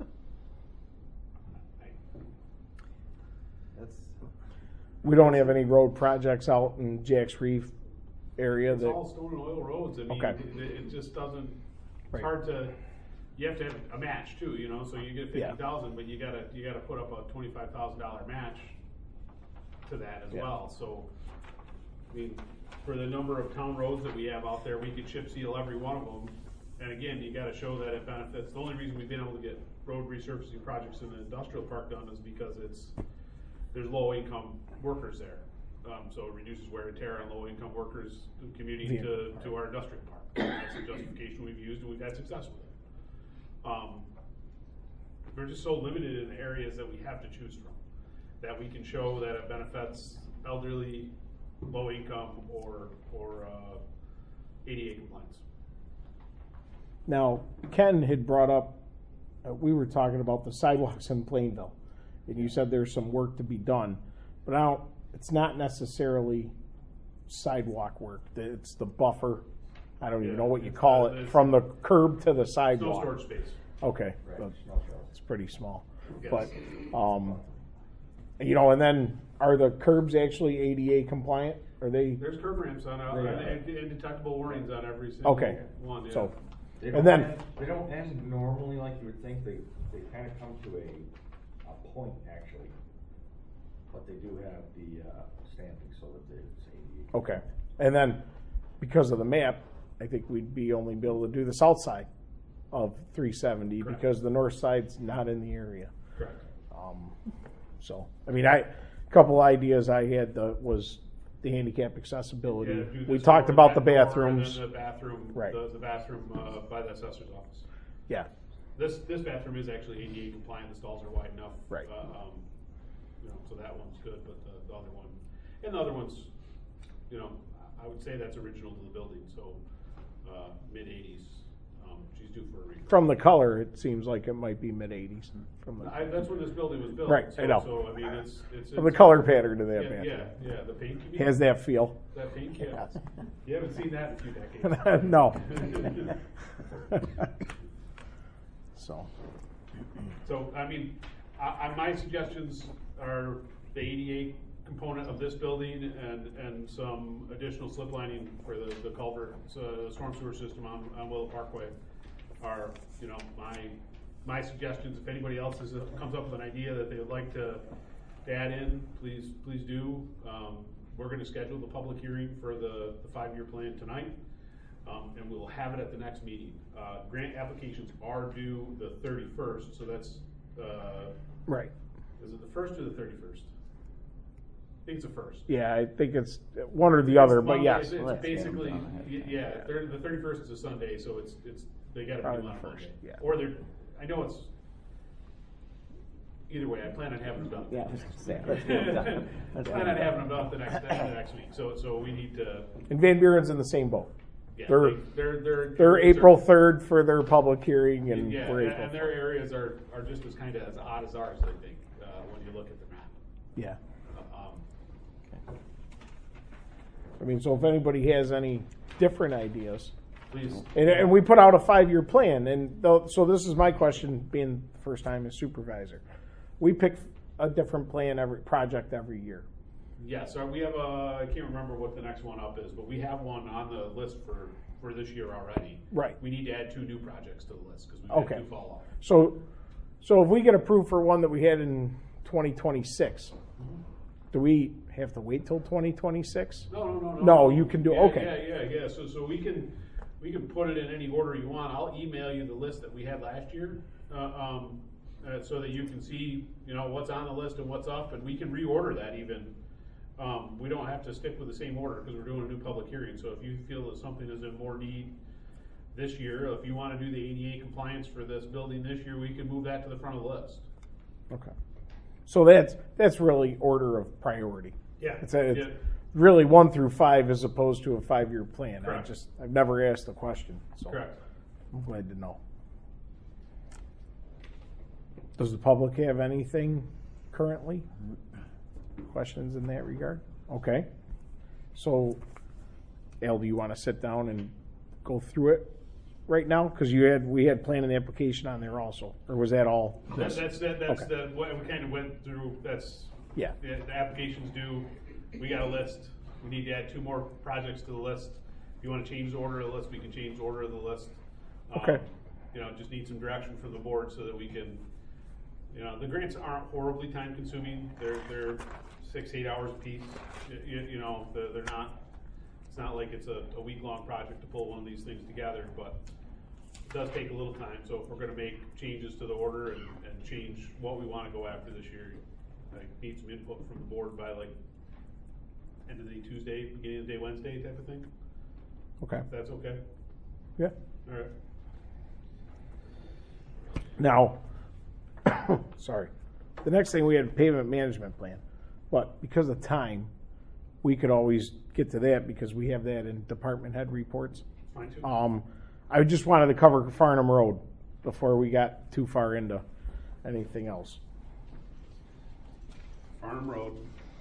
That's, We don't have any road projects out in Jack's Reef area it's that, all stone and oil roads. I mean, Okay. it, it just doesn't, it's Right. hard to, you have to have a match too, you know, so you get Yeah. fifty thousand, but you gotta, you gotta put up a twenty-five thousand dollar match to that as Yeah. well, so, I mean, for the number of town roads that we have out there, we could chip seal every one of them. And again, you gotta show that it benefits. The only reason we've been able to get road resurfacing projects in the industrial park done is because it's, there's low income workers there. Um, so it reduces wear and tear on low income workers commuting Yeah. to, to our industrial park. That's the justification we've used and we've had success with it. Um, we're just so limited in the areas that we have to choose from, that we can show that it benefits elderly, low income, or, or, uh, A D A compliance. now, Ken had brought up uh, we were talking about the sidewalks in Plainville, and you said there's some work to be done, but I don't, it's not necessarily sidewalk work, it's the buffer, I don't even Yeah, know what you it's, call uh, it, it's- from the curb to the Snow sidewalk. storage space. Okay, Right, so snow shelves. it's pretty small, Yes. but, um, you know, and then, are the curbs actually A D A compliant? Are they, There's curb ramps on, uh, They and, are. and and detectable warnings on every single okay, one, yeah. so, They And don't then- end, they don't end normally like you would think, they, they kinda come to a, a point actually. But they do have the, uh, stamping so that it's A D A. okay, and then, because of the map, I think we'd be only be able to do the south side of three seventy, Correct. because the north side's not in the area. Correct. Um, so, I mean, I, a couple ideas I had uh, was the handicap accessibility. Yeah, do We this talked door, about the that door, bathrooms. And then the bathroom, Right. the, the bathroom, uh, by the assessor's office. Yeah, This, this bathroom is actually A D A compliant, the stalls are wide enough. Right. Uh, um, you know, so that one's good, but the, the other one, and the other one's, you know, I would say that's original to the building, so, uh, mid eighties, um, she's due for a refresh. from the color, it seems like it might be mid eighties. From the, I, that's when this building was built. Right, I so- know. So, I mean, it's, it's. from the it's- color pattern to that Yeah, bathroom. yeah, yeah, the paint. can be- Has that feel. That paint, yeah. Yes. You haven't seen that in a few decades. No. So, So, I mean, I, I, my suggestions are the A D A component of this building and, and some additional slip lining for the, the culvert, so the storm sewer system on, on Willow Parkway are, you know, my, my suggestions. If anybody else is, comes up with an idea that they would like to, to add in, please, please do. Um, we're gonna schedule the public hearing for the, the five-year plan tonight. Um, and we'll have it at the next meeting. Uh, grant applications are due the thirty-first, so that's, uh, right. is it the first or the thirty-first? I think it's the first. Yeah, I think it's one or the other, but Monday, yes. It's, it's Let's get 'em basically, done. y- yeah, thir- the thirty-first is a Sunday, so it's, it's, they gotta Probably be the done on first, Monday. yeah. Or they're, I know it's, either way, I plan on having them done. Yeah, I was gonna say, let's get 'em done. I Let's plan get on 'em having done. them done the next, the next week, so, so we need to, And Van Buren's in the same boat. yeah, They're- they- they're, they're. They're April third for their public hearing, and Yeah, we're and, April and their areas are, are just as kind of as odd as ours, I think, uh, when you look at the map. Yeah. Um, I mean, so if anybody has any different ideas, Please. and, and we put out a five-year plan, and though, so this is my question, being the first time as supervisor. We pick a different plan every, project every year. Yeah, so we have a, I can't remember what the next one up is, but we have one on the list for, for this year already. Right. We need to add two new projects to the list, because we've Okay. had two fall off. So, so if we get approved for one that we had in twenty twenty-six, do we have to wait till twenty twenty-six? No, no, no, no. No, you can do- Yeah, okay. Yeah, yeah, yeah, so, so we can, we can put it in any order you want. I'll email you the list that we had last year, uh, um, uh, so that you can see, you know, what's on the list and what's up, and we can reorder that even. Um, we don't have to stick with the same order, because we're doing a new public hearing, so if you feel that something is in more need this year, if you wanna do the A D A compliance for this building this year, we can move that to the front of the list. Okay. So that's, that's really order of priority. Yeah. It's, a, it's Yeah. really one through five as opposed to a five-year plan. I Correct. just, I've never asked the question, so Correct. I'm glad to know. Does the public have anything currently? Questions in that regard? Okay. So, Al, do you want to sit down and go through it right now? Because you had, we had plan and application on there also, or was that all? That's, that's, that- that's Okay. the, what we kind of went through, that's, Yeah. the, the application's due, we got a list, we need to add two more projects to the list. If you wanna change the order of the list, we can change the order of the list. Um, Okay. You know, just need some direction from the board so that we can, you know, the grants aren't horribly time consuming, they're, they're six, eight hours a piece. You, you know, they're, they're not, it's not like it's a, a week-long project to pull one of these things together, but it does take a little time, so if we're gonna make changes to the order and, and change what we wanna go after this year, I need some input from the board by like end of the day Tuesday, beginning of the day Wednesday type of thing, Okay. if that's okay? Yeah. Alright. Now, sorry. The next thing we had pavement management plan, but because of time, we could always get to that because we have that in department head reports. Fine too. Um, I just wanted to cover Farnham Road. before we got too far into anything else. Farnham Road,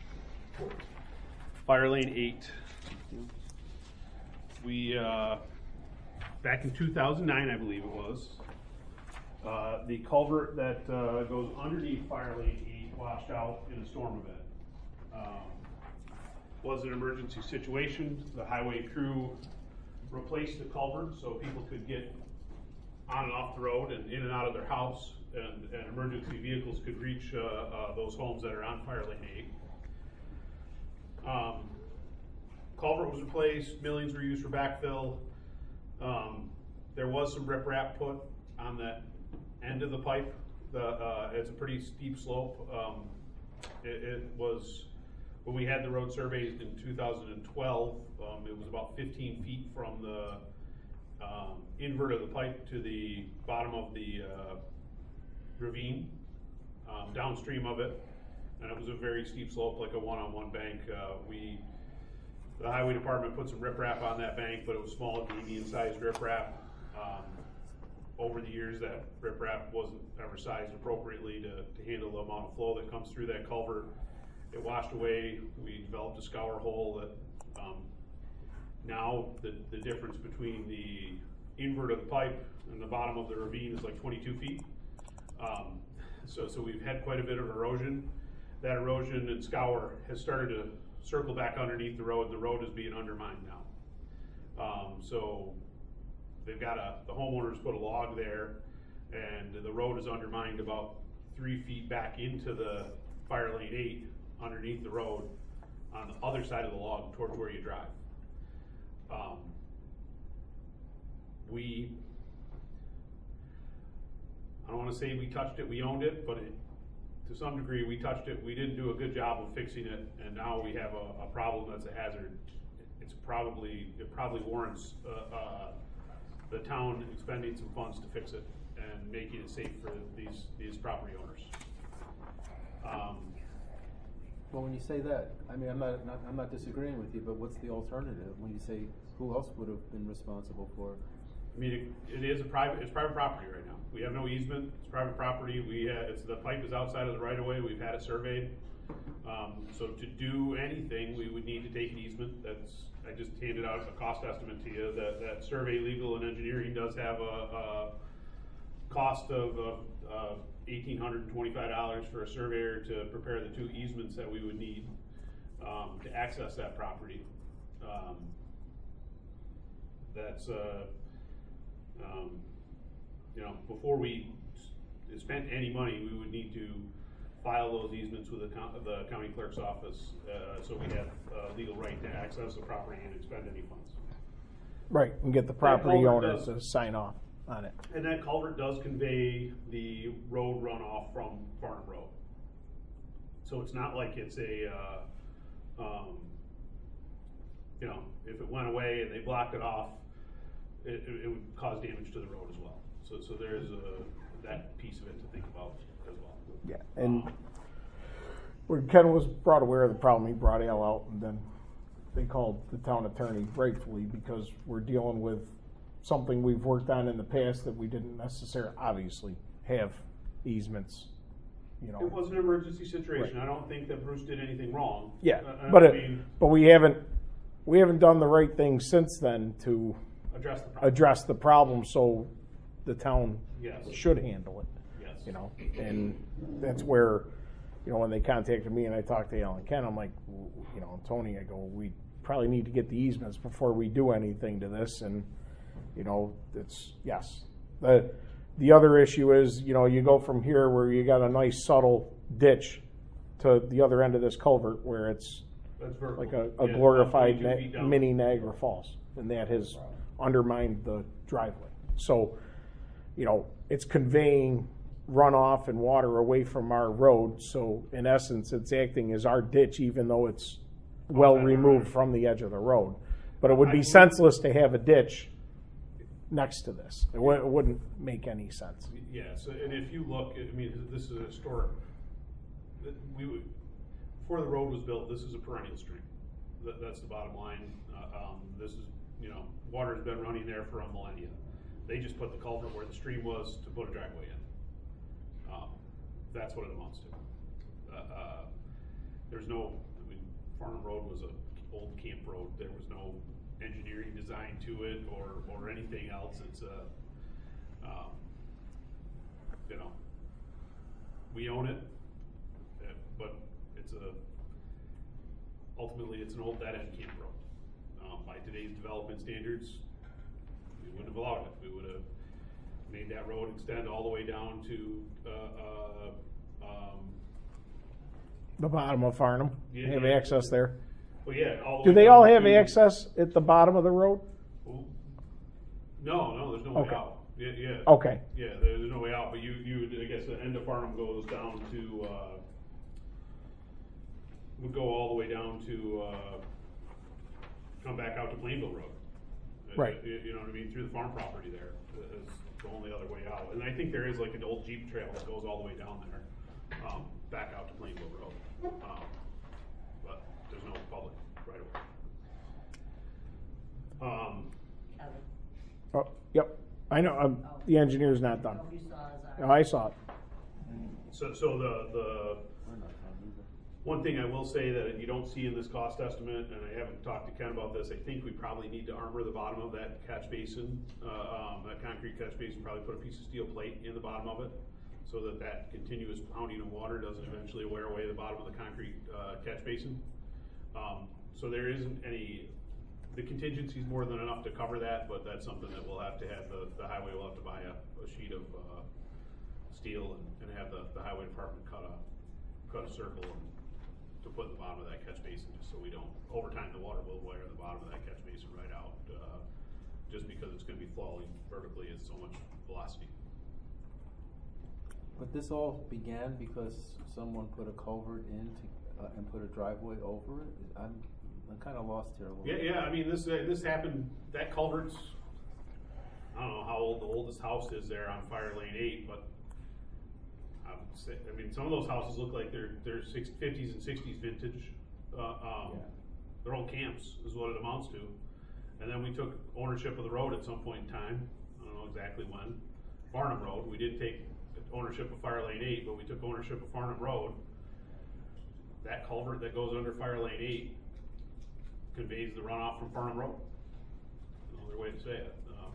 Fire Lane eight. We, uh, back in two thousand nine, I believe it was, uh, the culvert that uh, goes underneath Fire Lane eight washed out in a storm event. Um, was an emergency situation. The highway crew replaced the culvert so people could get on and off the road and in and out of their house, and, and emergency vehicles could reach uh, uh, those homes that are on Fire Lane eight. Um, culvert was replaced, millions were used for backfill. Um, there was some riprap put on that end of the pipe. The, uh, it's a pretty steep slope. Um, it, it was, when we had the road surveyed in two thousand twelve, um, it was about fifteen feet from the um, invert of the pipe to the bottom of the uh, ravine, um, downstream of it. And it was a very steep slope, like a one-on-one bank. Uh, we, the highway department put some riprap on that bank, but it was small, medium-sized riprap. Um, over the years, that riprap wasn't ever sized appropriately to, to handle the amount of flow that comes through that culvert. It washed away. We developed a scour hole that um, now the, the difference between the invert of the pipe and the bottom of the ravine is like twenty-two feet. Um, so, so we've had quite a bit of erosion. That erosion and scour has started to circle back underneath the road. The road is being undermined now. Um, so they've got a, the homeowners put a log there, and the road is undermined about three feet back into the Fire Lane eight underneath the road on the other side of the log towards where you drive. Um, we, I don't want to say we touched it, we owned it, but it, to some degree we touched it. We didn't do a good job of fixing it, and now we have a, a problem that's a hazard. It's probably, it probably warrants uh, uh, the town expending some funds to fix it and making it safe for these, these property owners. Um, Well, when you say that, I mean, I'm not, not, I'm not disagreeing with you, but what's the alternative? When you say, who else would have been responsible for it? I mean, it, it is a private, it's private property right now. We have no easement, it's private property. We have, it's, the pipe is outside of the right of way. We've had it surveyed. Um, so to do anything, we would need to take an easement. That's, I just handed out a cost estimate to you. That, that survey, legal, and engineering does have a, a cost of uh, uh, eighteen hundred twenty-five dollars for a surveyor to prepare the two easements that we would need um, to access that property. Um, that's, uh, um, you know, before we s- spent any money, we would need to file those easements with the, co- the county clerk's office, uh, so we have uh, legal right to access the property and expend any funds. Right, and get the property culvert owners does- to sign off on it. And that culvert does convey the road runoff from Farnham Road. So it's not like it's a, uh, um, you know, if it went away and they blocked it off, it, it, it would cause damage to the road as well. So, so there's a, that piece of it to think about as well. Yeah, and when Ken was brought aware of the problem, he brought Al out, and then they called the town attorney rightfully, because we're dealing with something we've worked on in the past that we didn't necessarily, obviously, have easements, you know. It was an emergency situation. I don't think that Bruce did anything wrong. Yeah, Uh, but I it, mean, but we haven't, we haven't done the right thing since then to address the problem. address the problem, so the town Yes. should handle it. Yes. You know, and that's where, you know, when they contacted me and I talked to Alan Ken, I'm like, w- you know, Tony, I go, we probably need to get the easements before we do anything to this, and, you know, it's, yes. The, the other issue is, you know, you go from here where you got a nice subtle ditch to the other end of this culvert where it's That's vertical. like a, Yeah, a it's glorified about twenty-two feet na- down. mini Niagara Falls, and that has undermined the driveway. So, you know, it's conveying runoff and water away from our road, so in essence, it's acting as our ditch, even though it's well Outside the removed road. from the edge of the road. But it would I be believe- senseless to have a ditch next to this. It wou- it wouldn't make any sense. Yeah, so, and if you look, I mean, this is a historic, th- we would, before the road was built, this is a perennial stream. That, that's the bottom line. Uh, um, this is, you know, water's been running there for a millennia. they just put the culvert where the stream was to put a driveway in. Um, That's what it amounts to. Uh, uh, There's no, I mean, Farnham Road was a old camp road. There was no engineering design to it or, or anything else. It's a, um, you know, we own it, uh, but it's a, ultimately it's an old dead-end camp road. Um, by today's development standards, we wouldn't have allowed it. We would have made that road extend all the way down to, uh, uh, um, The bottom of Farnham, Yeah, have yeah. access there. well, yeah, all the Do way they down all have to- access at the bottom of the road? Ooh. No, no, there's no way Okay. out. Yeah, yeah. Okay. Yeah, there, there's no way out, but you, you, I guess the end of Farnham goes down to, uh, would go all the way down to, uh, come back out to Plainville Road. Uh, Right. You, you know what I mean, through the farm property there, is the only other way out. And I think there is like an old Jeep trail that goes all the way down there, um, back out to Plainville Road. Um, but there's no public right away. Um, Kevin, Oh, yep, I know, um, the engineer's not done. nobody saw his No, arm. I saw it. so, so the, the, We're not done either. one thing I will say that you don't see in this cost estimate, and I haven't talked to Ken about this, I think we probably need to armor the bottom of that catch basin, uh, um, that concrete catch basin, probably put a piece of steel plate in the bottom of it, so that that continuous pounding of water doesn't eventually wear away the bottom of the concrete, uh, catch basin. Um, so there isn't any, the contingency's more than enough to cover that, but that's something that we'll have to have, the, the highway will have to buy a, a sheet of, uh, steel and, and have the, the highway department cut a, cut a circle and to put in the bottom of that catch basin, just so we don't, over time, the water will wear the bottom of that catch basin right out, uh, just because it's gonna be flowing vertically at so much velocity. But this all began because someone put a culvert in to, uh, and put a driveway over it? I'm, I'm kinda lost here a little Yeah, bit. yeah, I mean, this, uh, this happened, that culvert's, I don't know how old the oldest house is there on Fire Lane eight, but I would say, I mean, some of those houses look like they're, they're six, fifties and sixties vintage, uh, um, Yeah. they're old camps is what it amounts to. And then we took ownership of the road at some point in time, I don't know exactly when, Farnham Road, we did take ownership of Fire Lane eight, but we took ownership of Farnham Road. That culvert that goes under Fire Lane eight conveys the runoff from Farnham Road. No other way to say it. Um,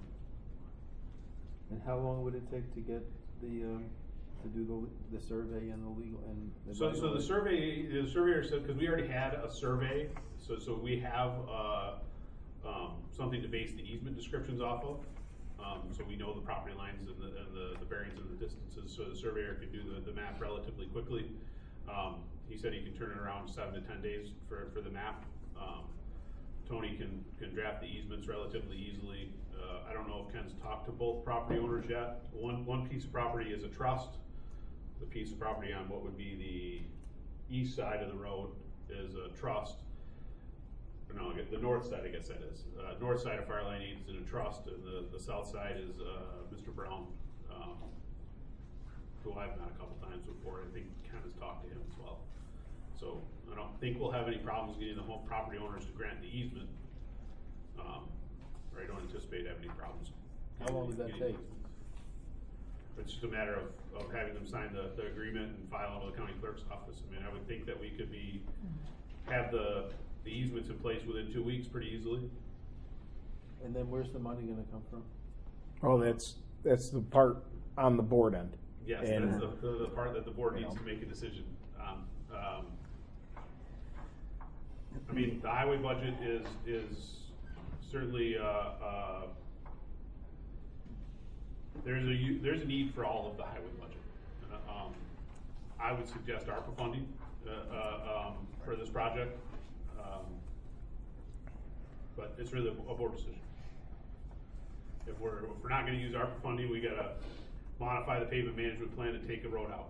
And how long would it take to get the, um, to do the, the survey and the legal and? the So, so the legal- survey, the surveyor said, because we already had a survey, so, so we have, uh, um, something to base the easement descriptions off of. Um, so we know the property lines and the, and the, the bearings and the distances, so the surveyor can do the, the map relatively quickly. Um, he said he can turn it around in seven to ten days for, for the map. Um, Tony can, can draft the easements relatively easily. Uh, I don't know if Ken's talked to both property owners yet. One, one piece of property is a trust. The piece of property on what would be the east side of the road is a trust. No, I get- the north side, I guess that is. Uh, north side of Fire Lane eight is in a trust, and the, the south side is, uh, Mister Brown, um, who I've met a couple times before. I think Ken has talked to him as well. So I don't think we'll have any problems getting the home property owners to grant the easement. Um, or I don't anticipate having any problems. How long does that getting take? easements. It's just a matter of, of having them sign the, the agreement and file it with the county clerk's office. I mean, I would think that we could be, have the, the easements in place within two weeks pretty easily. And then where's the money gonna come from? Oh, that's, that's the part on the board end. Yes, And- that's the, the, the part that the board needs to make a decision on. Um, I mean, the highway budget is, is certainly, uh, uh, there's a, u- there's a need for all of the highway budget. Uh, um, I would suggest ARPA funding, uh, uh, um, for this project. Um, But it's really a board decision. If we're, if we're not gonna use ARPA funding, we gotta modify the pavement management plan to take a road out.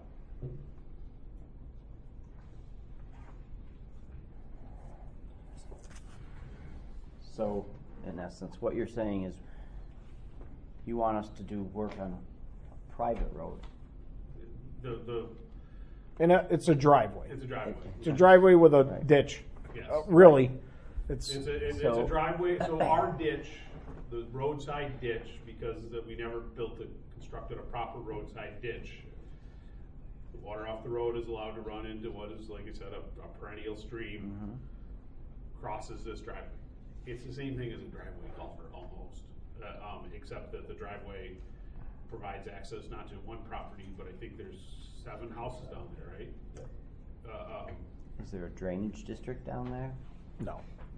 So, in essence, what you're saying is you want us to do work on a private road. The, the, And uh, it's a driveway. it's a driveway. It's a driveway with a Right. ditch. Yes. Uh, Really, it's, It's a, it's, it's a So- driveway, so our ditch the roadside ditch, because that we never built a, constructed a proper roadside ditch. The water off the road is allowed to run into what is, like I said, a, a perennial stream, Mhm. crosses this driveway. It's the same thing as a driveway culvert almost, uh, um, except that the driveway provides access not to one property, but I think there's seven houses down there, right? Uh, um, Is there a drainage district down there? No.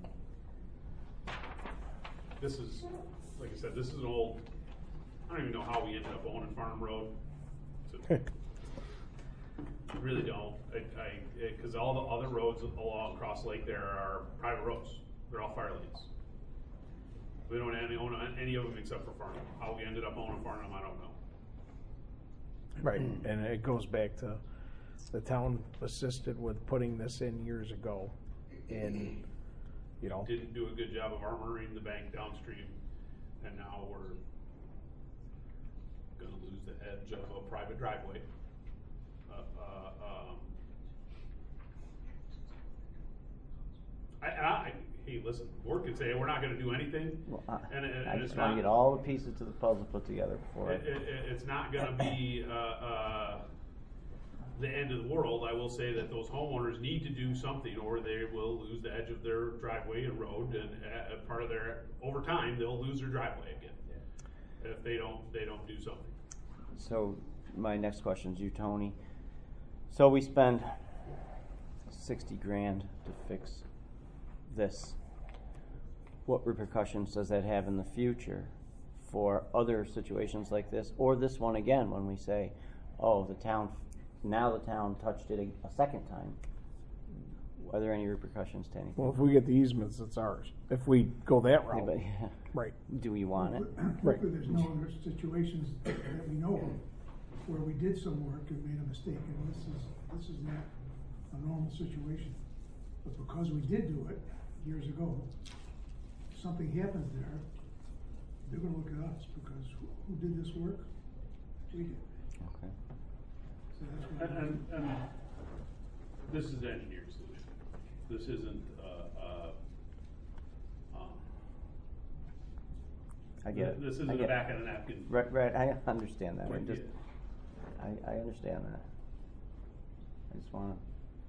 This is, like I said, this is an old, I don't even know how we ended up owning Farnham Road. It's a- Really don't, I, I, cause all the other roads along Cross Lake there are private roads, they're all fire lanes. We don't any, own any of them except for Farnham. How we ended up owning Farnham, I don't know. Right, and it goes back to, the town assisted with putting this in years ago, and, you know, Didn't do a good job of armoring the bank downstream, and now we're gonna lose the edge of a private driveway. Uh, uh, um, I, I, hey, listen, board could say we're not gonna do anything, Well, I, and, and, I and just it's want not. to get all the pieces to the puzzle put together before. It, it, it- it's not gonna be, uh, uh, the end of the world. I will say that those homeowners need to do something, or they will lose the edge of their driveway and road, and, uh, part of their, over time, they'll lose their driveway again. If they don't, they don't do something. So my next question is you, Tony. So we spend sixty grand to fix this. What repercussions does that have in the future for other situations like this, or this one again, when we say, oh, the town, now the town touched it a, a second time? Are there any repercussions to anything? well, if we get the easements, it's ours. If we go that Yeah, route, but, yeah. right. Do we want it? Right. Hopefully, there's no other situations that we know of where we did some work and made a mistake, and this is, this is not a normal situation. But because we did do it years ago, something happens there, they're gonna look at us, because who, who did this work? We did. Okay. So that's why. And, and, and this is the engineering solution. This isn't, uh, uh, um, I get it. This I isn't a get it. back of the napkin. Right, right, I understand that, I Like, just, yeah. I, I understand that. I just wanna,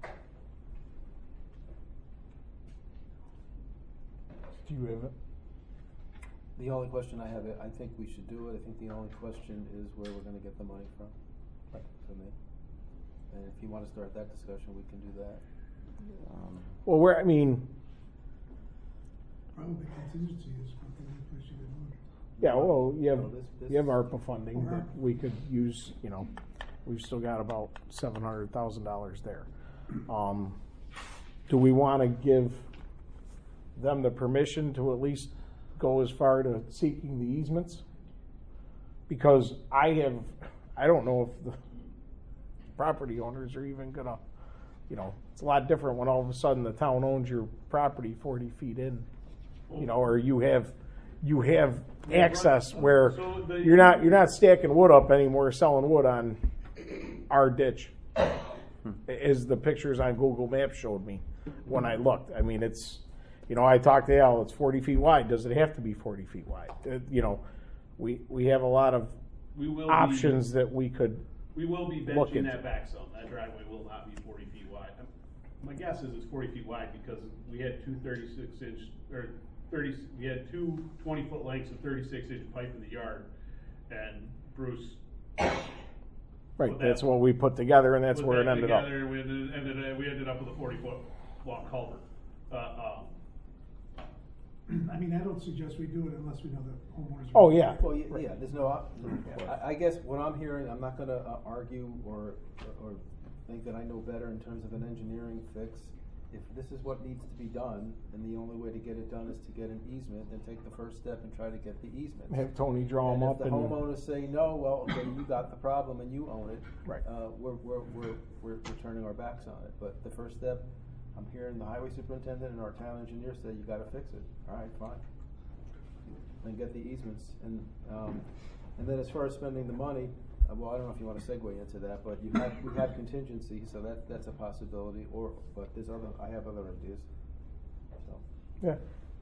Do you have it? The only question I have, I think we should do it, I think the only question is where we're gonna get the money from, for me. And if you wanna start that discussion, we can do that. um, Well, we're, I mean, Probably contingency is one thing we should have done. yeah, well, you have, Well, this- this- you have ARPA funding Or that ARPA. we could use, you know, we've still got about seven hundred thousand dollars there. Um, do we wanna give them the permission to at least go as far to seeking the easements? Because I have, I don't know if the property owners are even gonna, you know, it's a lot different when all of a sudden the town owns your property forty feet in, you know, or you have, you have access where So the- you're not, you're not stacking wood up anymore, selling wood on our ditch. As the pictures on Google Maps showed me when I looked. I mean, it's, you know, I talked to Al, it's forty feet wide. Does it have to be forty feet wide? Uh, You know, we, we have a lot of We will be- options that we could, We will be look benching into. that back some. That driveway will not be forty feet wide. Um, My guess is it's forty feet wide because we had two thirty-six inch, or thirty, we had two twenty-foot lengths of thirty-six inch pipe in the yard. And Bruce right, Put that's that- what we put together and that's put where it that ended up. together, and we ended, ended, uh, we ended up with a forty foot long culvert. Uh, um, I mean, I don't suggest we do it unless we know the homeowners. Oh, yeah. Well, yeah, yeah, there's no, op- I, I guess what I'm hearing, I'm not gonna uh, argue or, or think that I know better in terms of an engineering fix. If this is what needs to be done, and the only way to get it done is to get an easement, then take the first step and try to get the easement. Have Tony draw them And up if the and, homeowners say, no, well, okay, you got the problem and you own it. Right. Uh, we're, we're, we're, we're, we're turning our backs on it, but the first step, I'm hearing the highway superintendent and our town engineer say, you gotta fix it, alright, fine. And get the easements, and, um, and then as far as spending the money, uh, well, I don't know if you wanna segue into that, but you have, we have contingency, so that, that's a possibility, or, but there's other, I have other ideas, so. yeah.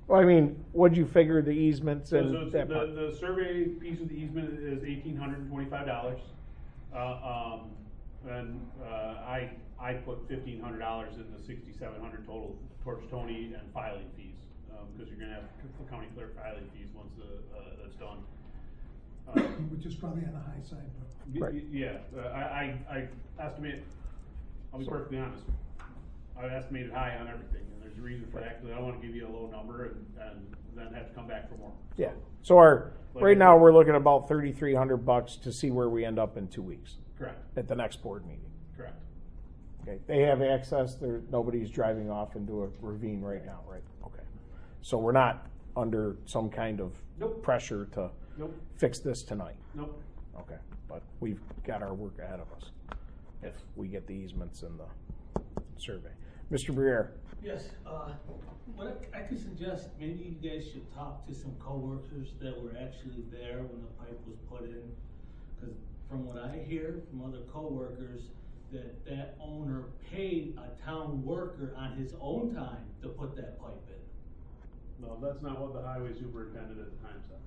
Well, I mean, what'd you figure the easements So, and so that part? the, the survey piece of the easement is eighteen hundred and twenty-five dollars. Uh, um, and, uh, I, I put fifteen hundred dollars in the sixty-seven hundred total towards Tony and filing fees. Um, cause you're gonna have the county clerk filing fees once the, uh, that's done. Uh, Which is probably on the high side, but. y- Right. y- Yeah, uh, I, I, I estimate, I'll be So- perfectly honest, I estimated high on everything, and there's a reason for that, cause I don't wanna give you a low number and, and then have to come back for more. Yeah, so our, Like right I now, said- we're looking at about thirty-three hundred bucks to see where we end up in two weeks Correct, at the next board meeting. correct. Okay, they have access, there, nobody's driving off into a ravine right now, right? Okay. So we're not under some kind of Nope. pressure to Nope, fix this tonight. nope. Okay, but we've got our work ahead of us if we get the easements in the survey. Mister Briere? Yes, uh, what I, I could suggest, maybe you guys should talk to some coworkers that were actually there when the pipe was put in. Cause from what I hear from other coworkers, that that owner paid a town worker on his own time to put that pipe in. No, that's not what the highway superintendent at the time said.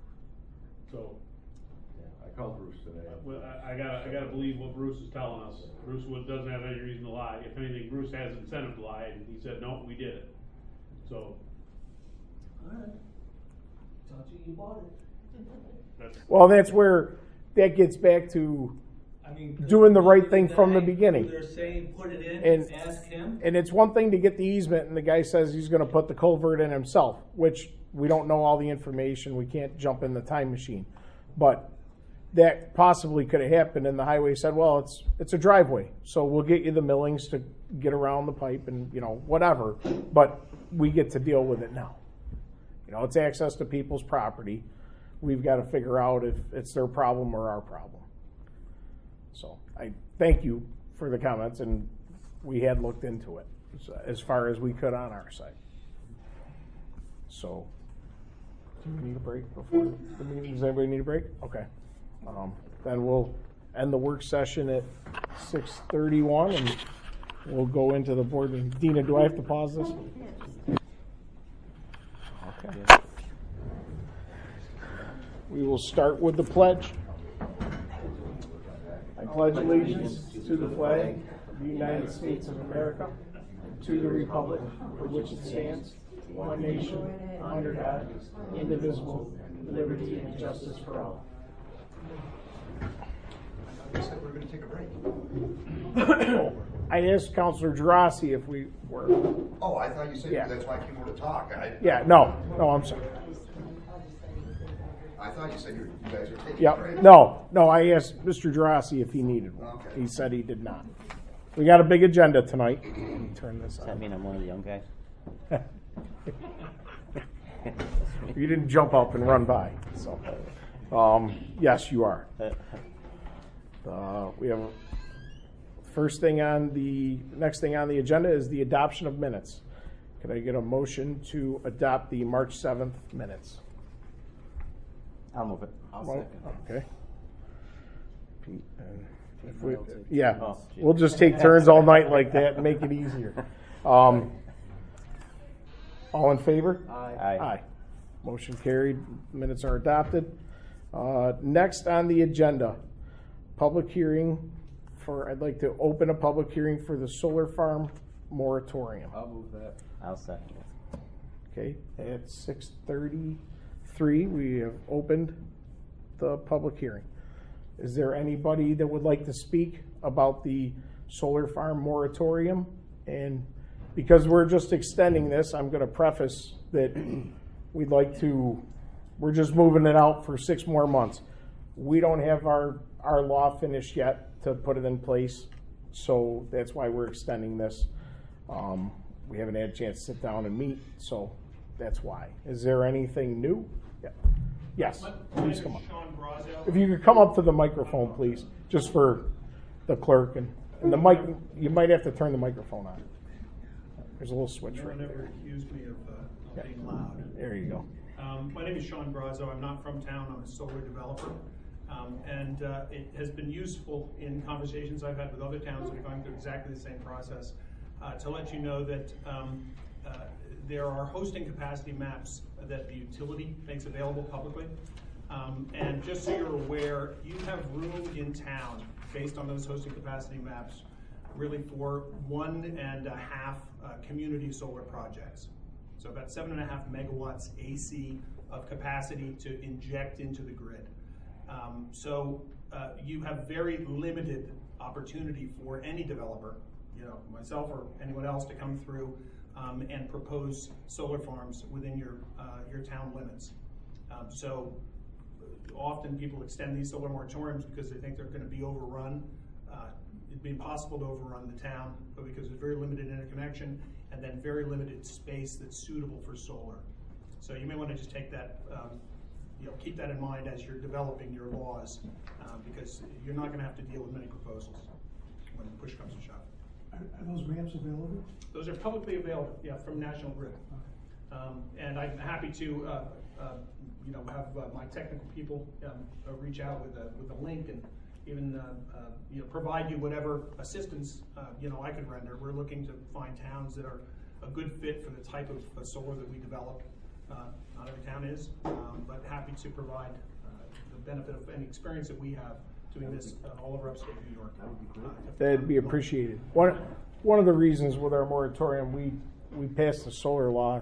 So, Yeah, I called Bruce today. uh, well, I, I gotta, I gotta believe what Bruce is telling us. Bruce would, doesn't have any reason to lie. If anything, Bruce has incentive to lie, and he said, no, we did it. So, Alright. Thought you, you bought it. that's, Well, that's where, that gets back to, I mean. Doing the right thing from the guy beginning. who They're saying put it in And- and ask him. and it's one thing to get the easement and the guy says he's gonna put the culvert in himself, which we don't know all the information, we can't jump in the time machine. But that possibly could have happened and the highway said, well, it's, it's a driveway, so we'll get you the millings to get around the pipe and, you know, whatever, but we get to deal with it now. You know, it's access to people's property. We've got to figure out if it's their problem or our problem. So I thank you for the comments, and we had looked into it as- as far as we could on our side. So, do we need a break before the meeting? Does anybody need a break? Okay. Um, then we'll end the work session at six thirty-one, and we'll go into the board meeting. Dina, do I have to pause this? Okay. We will start with the pledge. I pledge allegiance to the flag of the United States of America, to the republic for which it stands, one nation, under God, indivisible, with liberty and justice for all. I said we we're gonna take a break. I asked Counselor Gerasi if we were. Oh, I thought you said, Yeah. that's why I came over to talk. I, Yeah, no, no, I'm sorry. I thought you said you you guys were taking a Yep, break. no, no, I asked Mister Gerasi if he needed one. Okay. He said he did not. We got a big agenda tonight. Let me turn this Does that on. mean I'm one of the young guys? You didn't jump up and run by, so. Um, yes, you are. Uh, we have, first thing on the, next thing on the agenda is the adoption of minutes. Could I get a motion to adopt the March seventh minutes? I'll move it. Mo- Okay. Pete, and if we- I'll take- Yeah, Oh, gee. we'll just take turns all night like that and make it easier. Um, all in favor? Aye. Aye. Motion carried, minutes are adopted. Uh, next on the agenda, public hearing for, I'd like to open a public hearing for the solar farm moratorium. I'll move that. I'll second it. Okay, at six thirty-three, we have opened the public hearing. Is there anybody that would like to speak about the solar farm moratorium? And because we're just extending this, I'm gonna preface that we'd like to, we're just moving it out for six more months. We don't have our, our law finished yet to put it in place, so that's why we're extending this. Um, we haven't had a chance to sit down and meet, so that's why. Is there anything new? Yeah. Yes, please come up. If you could come up to the microphone, please, just for the clerk and, and the mic, you might have to turn the microphone on. There's a little switch No right one ever there. accused me of uh, Yeah. not being loud. There you go. Um, my name is Sean Brazo. I'm not from town. I'm a solar developer. Um, and uh, it has been useful in conversations I've had with other towns that are going through exactly the same process uh, to let you know that um, uh, there are hosting capacity maps that the utility makes available publicly. Um, and just so you're aware, you have room in town based on those hosting capacity maps really for one and a half uh, community solar projects. So about seven and a half megawatts A C of capacity to inject into the grid. Um, so uh, you have very limited opportunity for any developer, you know, myself or anyone else, to come through um, and propose solar farms within your uh, your town limits. Um, so often people extend these solar moratoriums because they think they're going to be overrun. Uh, it'd be impossible to overrun the town, but because there's very limited interconnection and then very limited space that's suitable for solar. So you may want to just take that, um, you know, keep that in mind as you're developing your laws, um, because you're not going to have to deal with many proposals when push comes to shove. Are, are those maps available? Those are publicly available, yeah, from National Grid. Um, and I'm happy to, uh, uh, you know, have uh, my technical people um, uh, reach out with a with a link and even uh, uh, you know, provide you whatever assistance uh, you know I could render. We're looking to find towns that are a good fit for the type of uh, solar that we develop. Uh, not every town is, um, but happy to provide uh, the benefit of any experience that we have doing this uh, all over upstate New York. That would be great. Uh, That'd be appreciated. One, one of the reasons with our moratorium, we, we passed the solar law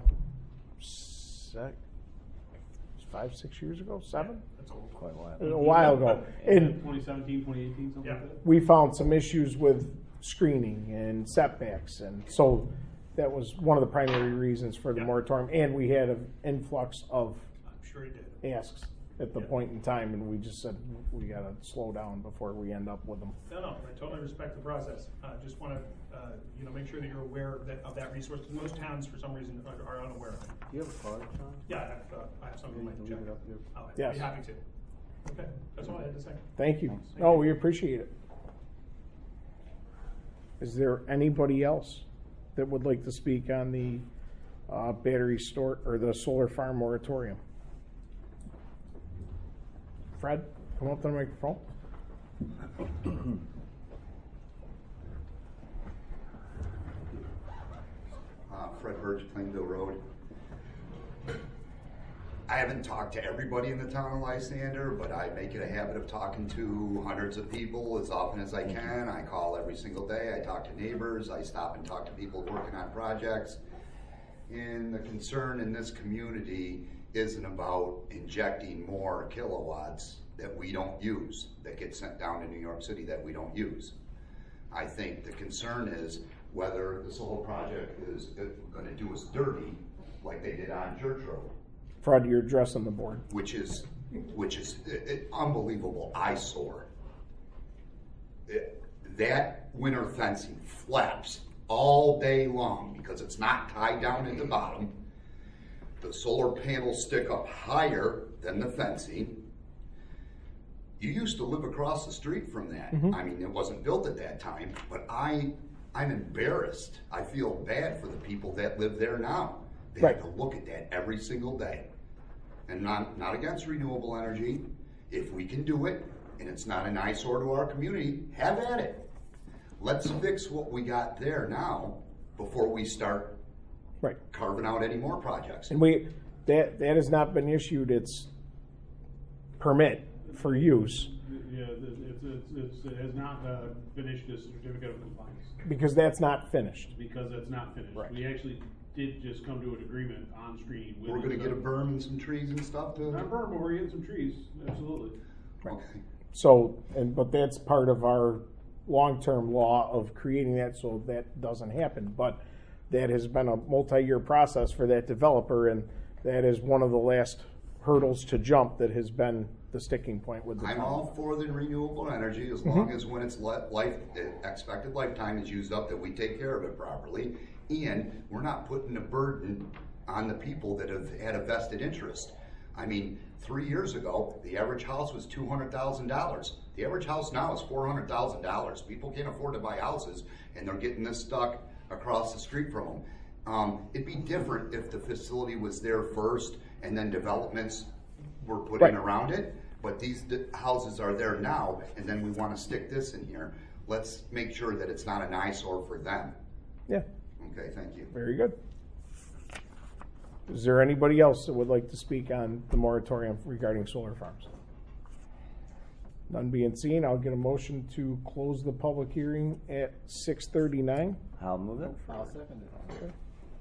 sec, five, six years ago, seven? That's old. Quite a while. A while ago. And twenty seventeen, twenty eighteen, something Yeah. like that? we found some issues with screening and setbacks, and so that was one of the primary reasons for the Yeah. moratorium. And we had an influx of I'm sure he did. asks at the Yeah. point in time, and we just said we got to slow down before we end up with them. No, no, I totally respect the process. Uh, just want to, uh, you know, make sure that you're aware of that, of that resource. Most towns, for some reason, are, are unaware of it. Do you have a card, John? Yeah, I have, uh, I have something Maybe like you check. can leave it up here. Oh, I'd Yes. be happy to. Okay, that's all I had to say. Thank you. Thanks. No, we appreciate it. Is there anybody else that would like to speak on the uh, battery store or the solar farm moratorium? Fred, come up to the microphone. Uh, Fred Birch, Plainville Road. I haven't talked to everybody in the town of Lysander, but I make it a habit of talking to hundreds of people as often as I can. I call every single day. I talk to neighbors. I stop and talk to people working on projects. And the concern in this community isn't about injecting more kilowatts that we don't use, that get sent down to New York City that we don't use. I think the concern is whether this whole project is going to do us dirty like they did on Church Road. Fred, you're addressing the board. Which is, which is uh, uh, unbelievable eyesore. It, that winter fencing flaps all day long because it's not tied down at the bottom. The solar panels stick up higher than the fencing. You used to live across the street from that. Mm-hmm. I mean, it wasn't built at that time, but I, I'm embarrassed. I feel bad for the people that live there now. They Right. have to look at that every single day. And not, not against renewable energy. If we can do it, and it's not an eyesore to our community, have at it. Let's fix what we got there now before we start Right. carving out any more projects. And we, that, that has not been issued its permit for use Yeah, it's, it's, it's, it has not uh, finished a certificate of compliance, because that's not finished. because it's not finished. Right. We actually did just come to an agreement on screening with. We're gonna the- get a berm and some trees and stuff to. Not berm, but we're getting some trees, absolutely. Okay. So, and, but that's part of our long-term law of creating that so that doesn't happen. But that has been a multi-year process for that developer, and that is one of the last hurdles to jump that has been the sticking point with the I'm town. all for the renewable energy as long as when its li- life, uh, expected lifetime is used up, that we take care of it properly. And we're not putting a burden on the people that have had a vested interest. I mean, three years ago, the average house was two hundred thousand dollars. The average house now is four hundred thousand dollars. People can't afford to buy houses, and they're getting this stuck across the street from them. Um, it'd be different if the facility was there first, and then developments were put in Right. around it. But these d- houses are there now, and then we want to stick this in here. Let's make sure that it's not an eyesore for them. Yeah, Okay, thank you. very good. Is there anybody else that would like to speak on the moratorium regarding solar farms? None being seen, I'll get a motion to close the public hearing at six thirty-nine. I'll move it. I'll second it. Okay.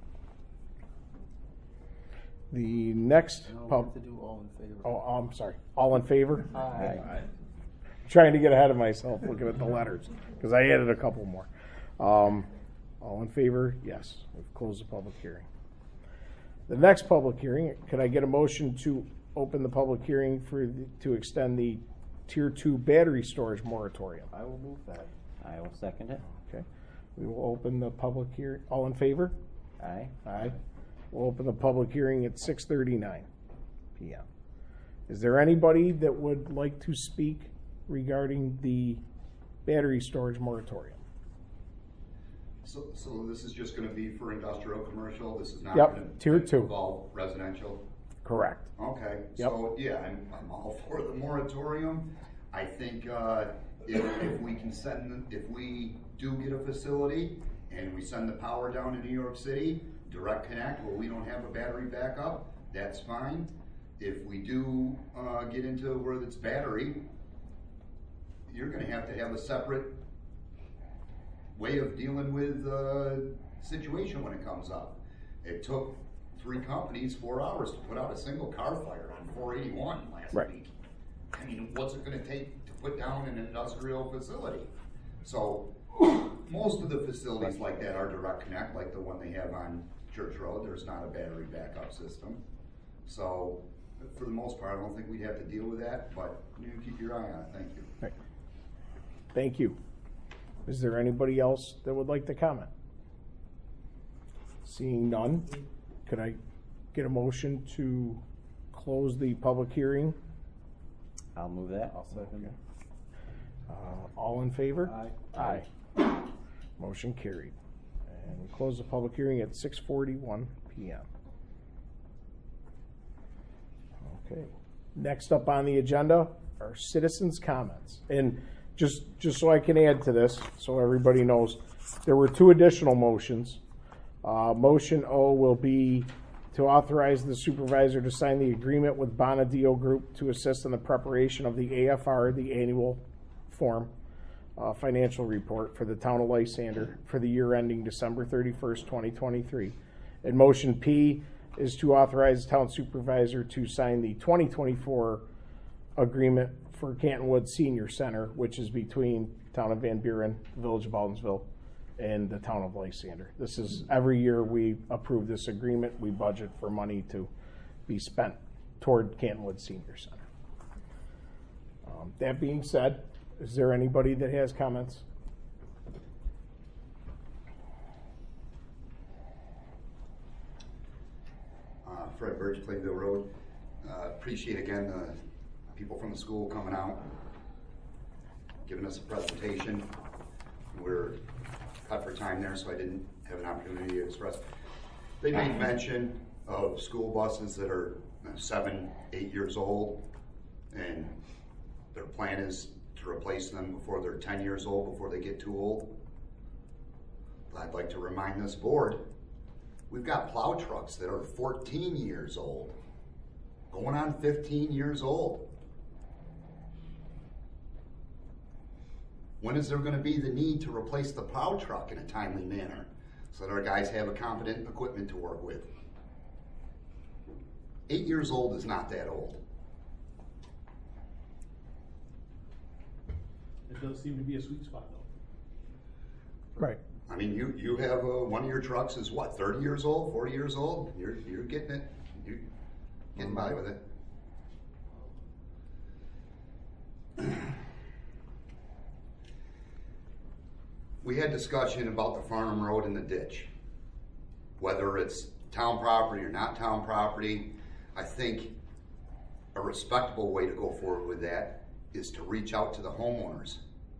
The next No, we pub, have to do all in favor. oh, I'm sorry, all in favor? Aye. Trying to get ahead of myself, looking at the letters, because I added a couple more. Um, all in favor? Yes, we've closed the public hearing. The next public hearing, could I get a motion to open the public hearing for, the- to extend the Tier Two battery storage moratorium? I will move that. I will second it. Okay, we will open the public hearing, all in favor? Aye. Aye. We'll open the public hearing at six thirty-nine P M. Is there anybody that would like to speak regarding the battery storage moratorium? So, so this is just gonna be for industrial, commercial, this is not Yep, gonna tier two. involve residential? Correct. Okay, Yep. so, yeah, I'm, I'm all for the moratorium. I think, uh, if, if we can send, if we do get a facility and we send the power down to New York City, direct connect, where we don't have a battery backup, that's fine. If we do, uh, get into where it's battery, you're gonna have to have a separate way of dealing with the situation when it comes up. It took three companies four hours to put out a single car fire on four eighty-one last Right. week. I mean, what's it gonna take to put down an industrial facility? So, most of the facilities like that are direct connect, like the one they have on Church Road. There's not a battery backup system. So, for the most part, I don't think we'd have to deal with that, but you keep your eye on it. Thank you. Right. Thank you. Is there anybody else that would like to comment? Seeing none, could I get a motion to close the public hearing? I'll move that. I'll second it. Uh, all in favor? Aye. Aye. Motion carried. And we close the public hearing at six forty-one P M. Okay. Next up on the agenda are citizens' comments. And just, just so I can add to this, so everybody knows, there were two additional motions. Uh, motion O will be to authorize the supervisor to sign the agreement with Bonadio Group to assist in the preparation of the A F R, the annual form, uh, financial report for the town of Lysander for the year ending December thirty-first, twenty twenty-three. And motion P is to authorize the town supervisor to sign the twenty twenty-four agreement for Canton Woods Senior Center, which is between town of Van Buren, the village of Baldwinsville, and the town of Lysander. This is, every year we approve this agreement, we budget for money to be spent toward Canton Woods Senior Center. Um, that being said, is there anybody that has comments? Uh, Fred Birch, Plainville Road. Uh, appreciate again the people from the school coming out, giving us a presentation. We're cut for time there, so I didn't have an opportunity to express. They made mention of school buses that are seven, eight years old, and their plan is to replace them before they're ten years old, before they get too old. But I'd like to remind this board, we've got plow trucks that are fourteen years old, going on fifteen years old. When is there going to be the need to replace the plow truck in a timely manner so that our guys have a competent equipment to work with? Eight years old is not that old. It does seem to be a sweet spot though. Right. I mean, you, you have, uh, one of your trucks is what, thirty years old, forty years old? You're, you're getting it, you're getting by with it. We had discussion about the Farnham Road and the ditch. Whether it's town property or not town property, I think a respectable way to go forward with that is to reach out to the homeowners.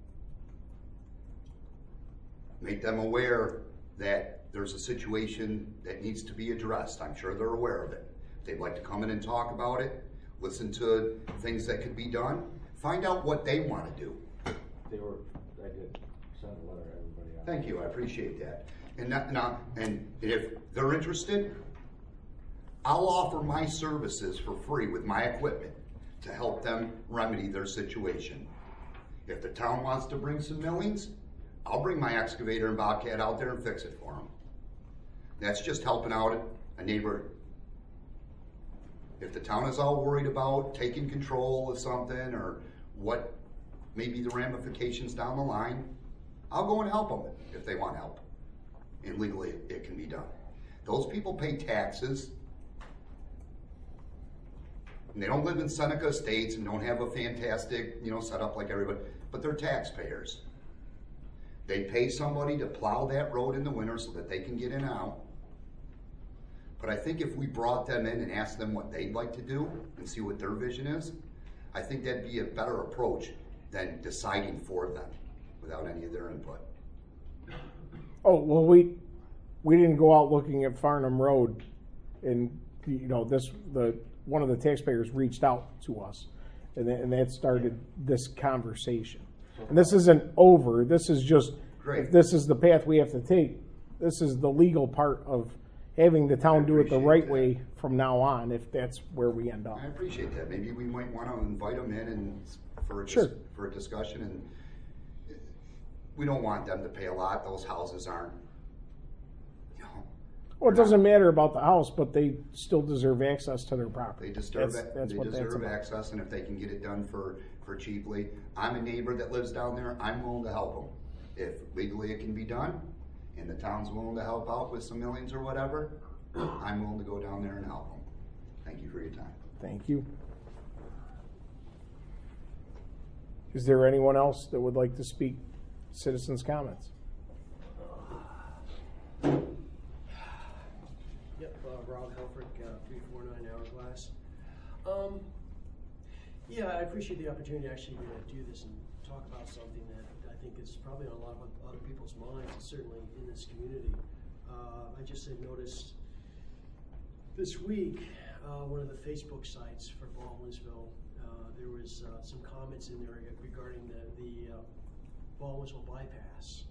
Make them aware that there's a situation that needs to be addressed. I'm sure they're aware of it. If they'd like to come in and talk about it, listen to things that could be done, find out what they want to do. They were, I did send a letter to everybody else. Thank you, I appreciate that. And that, now, and if they're interested, I'll offer my services for free with my equipment to help them remedy their situation. If the town wants to bring some millings, I'll bring my excavator and Bobcat out there and fix it for them. That's just helping out a neighbor. If the town is all worried about taking control of something or what maybe the ramifications down the line, I'll go and help them if they want help. And legally, it can be done. Those people pay taxes, and they don't live in Seneca Estates and don't have a fantastic, you know, setup like everybody, but they're taxpayers. They pay somebody to plow that road in the winter so that they can get in and out. But I think if we brought them in and asked them what they'd like to do and see what their vision is, I think that'd be a better approach than deciding for them without any of their input. Oh, well, we, we didn't go out looking at Farnham Road, and, you know, this, the, one of the taxpayers reached out to us, and that, and that started this conversation. And this isn't over, this is just, Great. if this is the path we have to take, this is the legal part of having the town do it the right that. way from now on, if that's where we end up. I appreciate that. Maybe we might want to invite them in and for a, dis- Sure. for a discussion. And we don't want them to pay a lot. Those houses aren't, you know. Well, it doesn't matter about the house, but they still deserve access to their property. They deserve That's- it. that's They what that's deserve about. access, and if they can get it done for, for cheaply, I'm a neighbor that lives down there. I'm willing to help them. If legally it can be done, and the town's willing to help out with some millions or whatever, I'm willing to go down there and help them. Thank you for your time. Thank you. Is there anyone else that would like to speak? Citizens' comments? Yep, uh, Rob Helfrich, uh, three four nine Hourglass. Um, yeah, I appreciate the opportunity to actually uh, do this and talk about something that I think is probably on a lot of other people's minds, and certainly in this community. Uh, I just had noticed this week, uh, one of the Facebook sites for Baldwinsville, uh, there was uh, some comments in there regarding the, the uh, Baldwinsville bypass.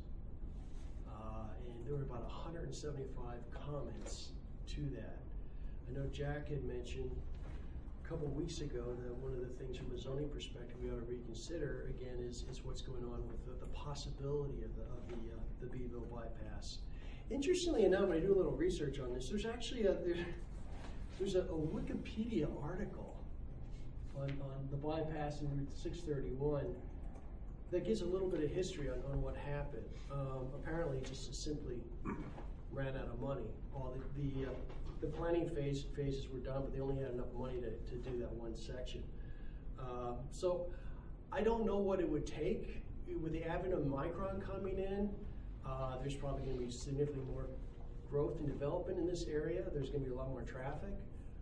Uh, and there were about one hundred seventy-five comments to that. I know Jack had mentioned a couple of weeks ago that one of the things from a zoning perspective we ought to reconsider again is, is what's going on with the, the possibility of the, of the, uh, the Beeville bypass. Interestingly enough, when I do a little research on this, there's actually a, there, there's a, a Wikipedia article on, on the bypass in Route six thirty-one that gives a little bit of history on, on what happened. Um, apparently, it just simply ran out of money. All the the, uh, the planning phase phases were done, but they only had enough money to, to do that one section. Uh, so I don't know what it would take with the advent of Micron coming in. Uh, there's probably going to be significantly more growth and development in this area. There's going to be a lot more traffic.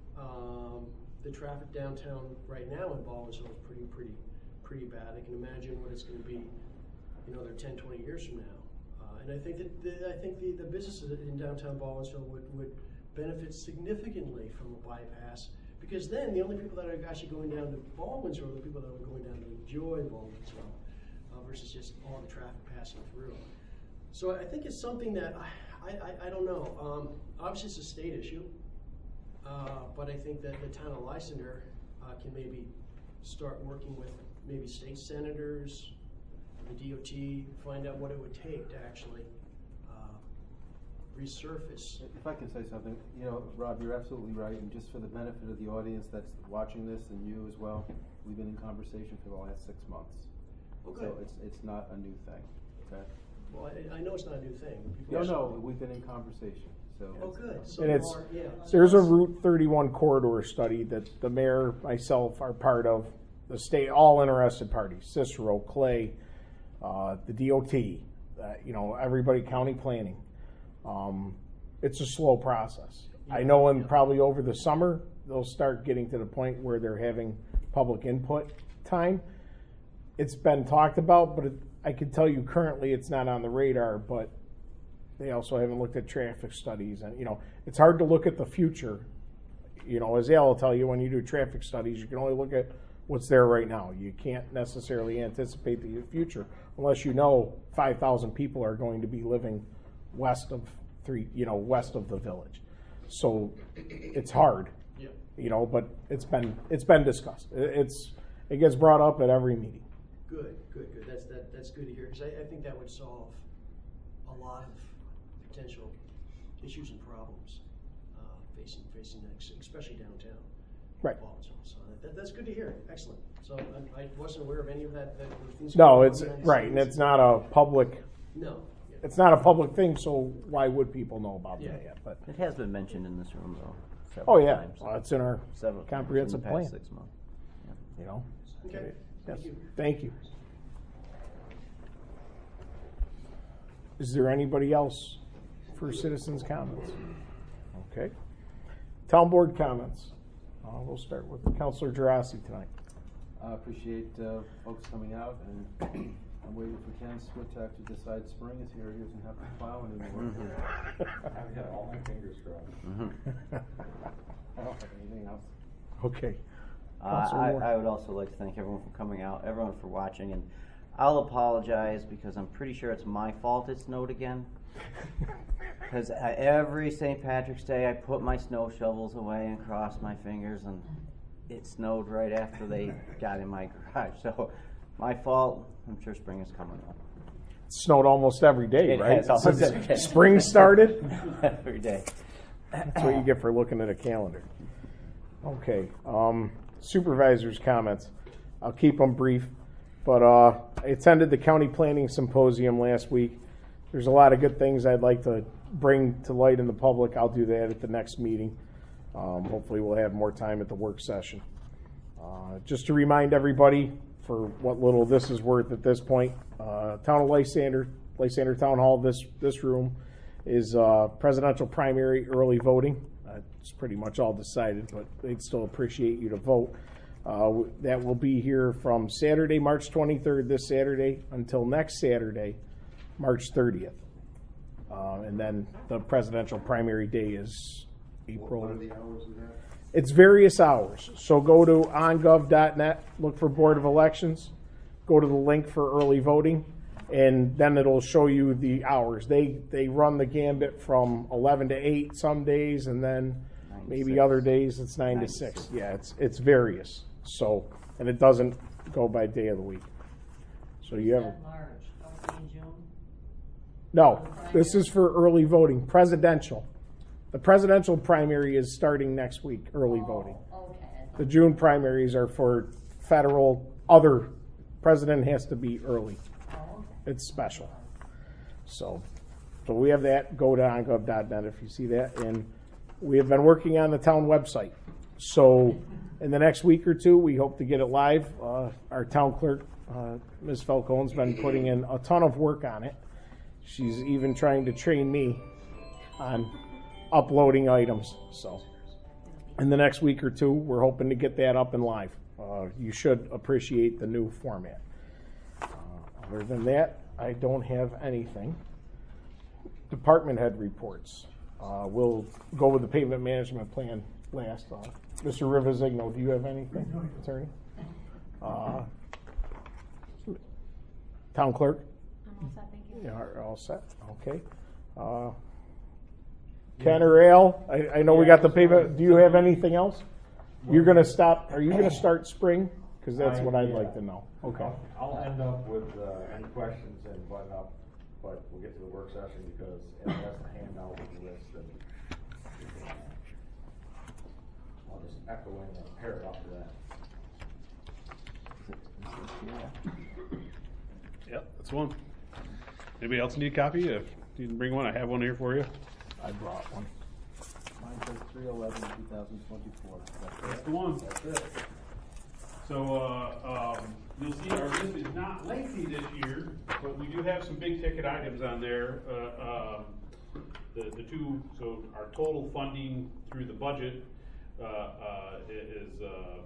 Um, the traffic downtown right now in Baldwinsville is pretty, pretty, pretty bad. I can imagine what it's going to be, you know, they're ten, twenty years from now. Uh, and I think that the, I think the, the businesses in downtown Baldwinsville would, would benefit significantly from a bypass, because then the only people that are actually going down to Baldwinsville are the people that are going down to enjoy Baldwinsville uh, versus just all the traffic passing through. So I think it's something that I, I, I don't know. Um, obviously, it's a state issue, uh, but I think that the town of Lysander uh, can maybe start working with maybe state senators, the D O T, find out what it would take to actually uh, resurface. If I can say something, you know, Rob, you're absolutely right, and just for the benefit of the audience that's watching this and you as well, we've been in conversation for the last six months. Okay. So it's it's not a new thing, okay? Well, I, I know it's not a new thing. People No, are- no, we've been in conversation, so. Oh, good. So And there it's, are- yeah. there's a Route thirty-one corridor study that the mayor, myself are part of, the state, all interested parties, Cicero, Clay, uh, the D O T, uh, you know, everybody, county planning. Um, it's a slow process. I know in probably over the summer, they'll start getting to the point where they're having public input time. It's been talked about, but it, I can tell you currently it's not on the radar, but they also haven't looked at traffic studies. And, you know, it's hard to look at the future. You know, as Al will tell you, when you do traffic studies, you can only look at what's there right now. You can't necessarily anticipate the future unless you know five thousand people are going to be living west of three, you know, west of the village. So it's hard, Yeah. you know, but it's been, it's been discussed. It- It's, it gets brought up at every meeting. Good, good, good. That's, that, that's good to hear, because I, I think that would solve a lot of potential issues and problems, uh, facing, facing, ex- especially downtown. Right. Boston. So that, that, that's good to hear. Excellent. So I, I wasn't aware of any of that, that those things. No, going on it's, behind the right, and scenes. it's not a public, No. Yeah. it's not a public thing, so why would people know about Yeah. that yet? But, It has been mentioned in this room though, oh several yeah, times. well, it's in our Several times comprehensive in the plan, past six months. you know? Okay. Yes. Thank you. Thank you. Is there anybody else for citizens' comments? Okay. Town board comments. Uh, we'll start with Councilor Gerasi tonight. I appreciate uh, folks coming out, and I'm waiting for Ken Switek to decide spring is here. He doesn't have to plow anymore. I've got all my fingers crossed. I don't have anything else. Okay. Uh, Councilor I, Moore. I would also like to thank everyone for coming out, everyone for watching, and I'll apologize because I'm pretty sure it's my fault it snowed again. Because every Saint Patrick's Day I put my snow shovels away and crossed my fingers, and it snowed right after they got in my garage. So my fault. I'm sure spring is coming up. It snowed almost every day, It right? has almost Since every day. spring started? Every day. That's what you get for looking at a calendar. Okay. Um, supervisors' comments. I'll keep them brief. But uh, I attended the county planning symposium last week. There's a lot of good things I'd like to bring to light in the public. I'll do that at the next meeting. Um, hopefully we'll have more time at the work session. Uh, just to remind everybody, for what little this is worth at this point, uh, Town of Lysander, Lysander Town Hall, this, this room, is uh, presidential primary early voting. Uh, it's pretty much all decided, but they'd still appreciate you to vote. Uh, that will be here from Saturday, March twenty-third, this Saturday, until next Saturday, March thirtieth. Uh, and then the presidential primary day is April. What are the hours of that? It's various hours. So go to on gov dot net, look for Board of Elections, go to the link for early voting, and then it'll show you the hours. They they run the gambit from eleven to eight some days, and then maybe six. other days it's nine, Nine to to six. six. Yeah, it's it's various. So, and it doesn't go by day of the week. So you have. March, don't be in June. No, this is for early voting, presidential. The presidential primary is starting next week, early voting. Okay. The June primaries are for federal, other, president has to be early. Oh, okay. It's special. So, so we have that, go to on gov dot net if you see that, and we have been working on the town website. So, in the next week or two, we hope to get it live. Uh, our town clerk, uh, Miz Falcone's been putting in a ton of work on it. She's even trying to train me on uploading items. So, in the next week or two, we're hoping to get that up and live. Uh, you should appreciate the new format. Uh, other than that, I don't have anything. Department head reports. Uh, we'll go with the pavement management plan last. Uh, Mister Rivazigno, do you have anything, attorney? Uh, town clerk? I'm all set, thank you. Yeah, are all set, okay. Uh, Ken or Al, I, I know we got the pavement, do you have anything else? You're gonna stop, are you gonna start spring? Because that's what I'd like to know. Okay. I'll- I'll end up with uh, any questions and button up, but we'll get to the work session because it has the handout with the list, and I'll just echo in a paragraph to that. Yep, that's one. Anybody else need a copy? If you didn't bring one, I have one here for you. I brought one. Mine says three eleven, two thousand twenty-four. That's the one. That's it. So, uh, um, you'll see our list is not lengthy this year, but we do have some big ticket items on there. Uh, um, the, the two, so our total funding through the budget, uh, uh, is, uh,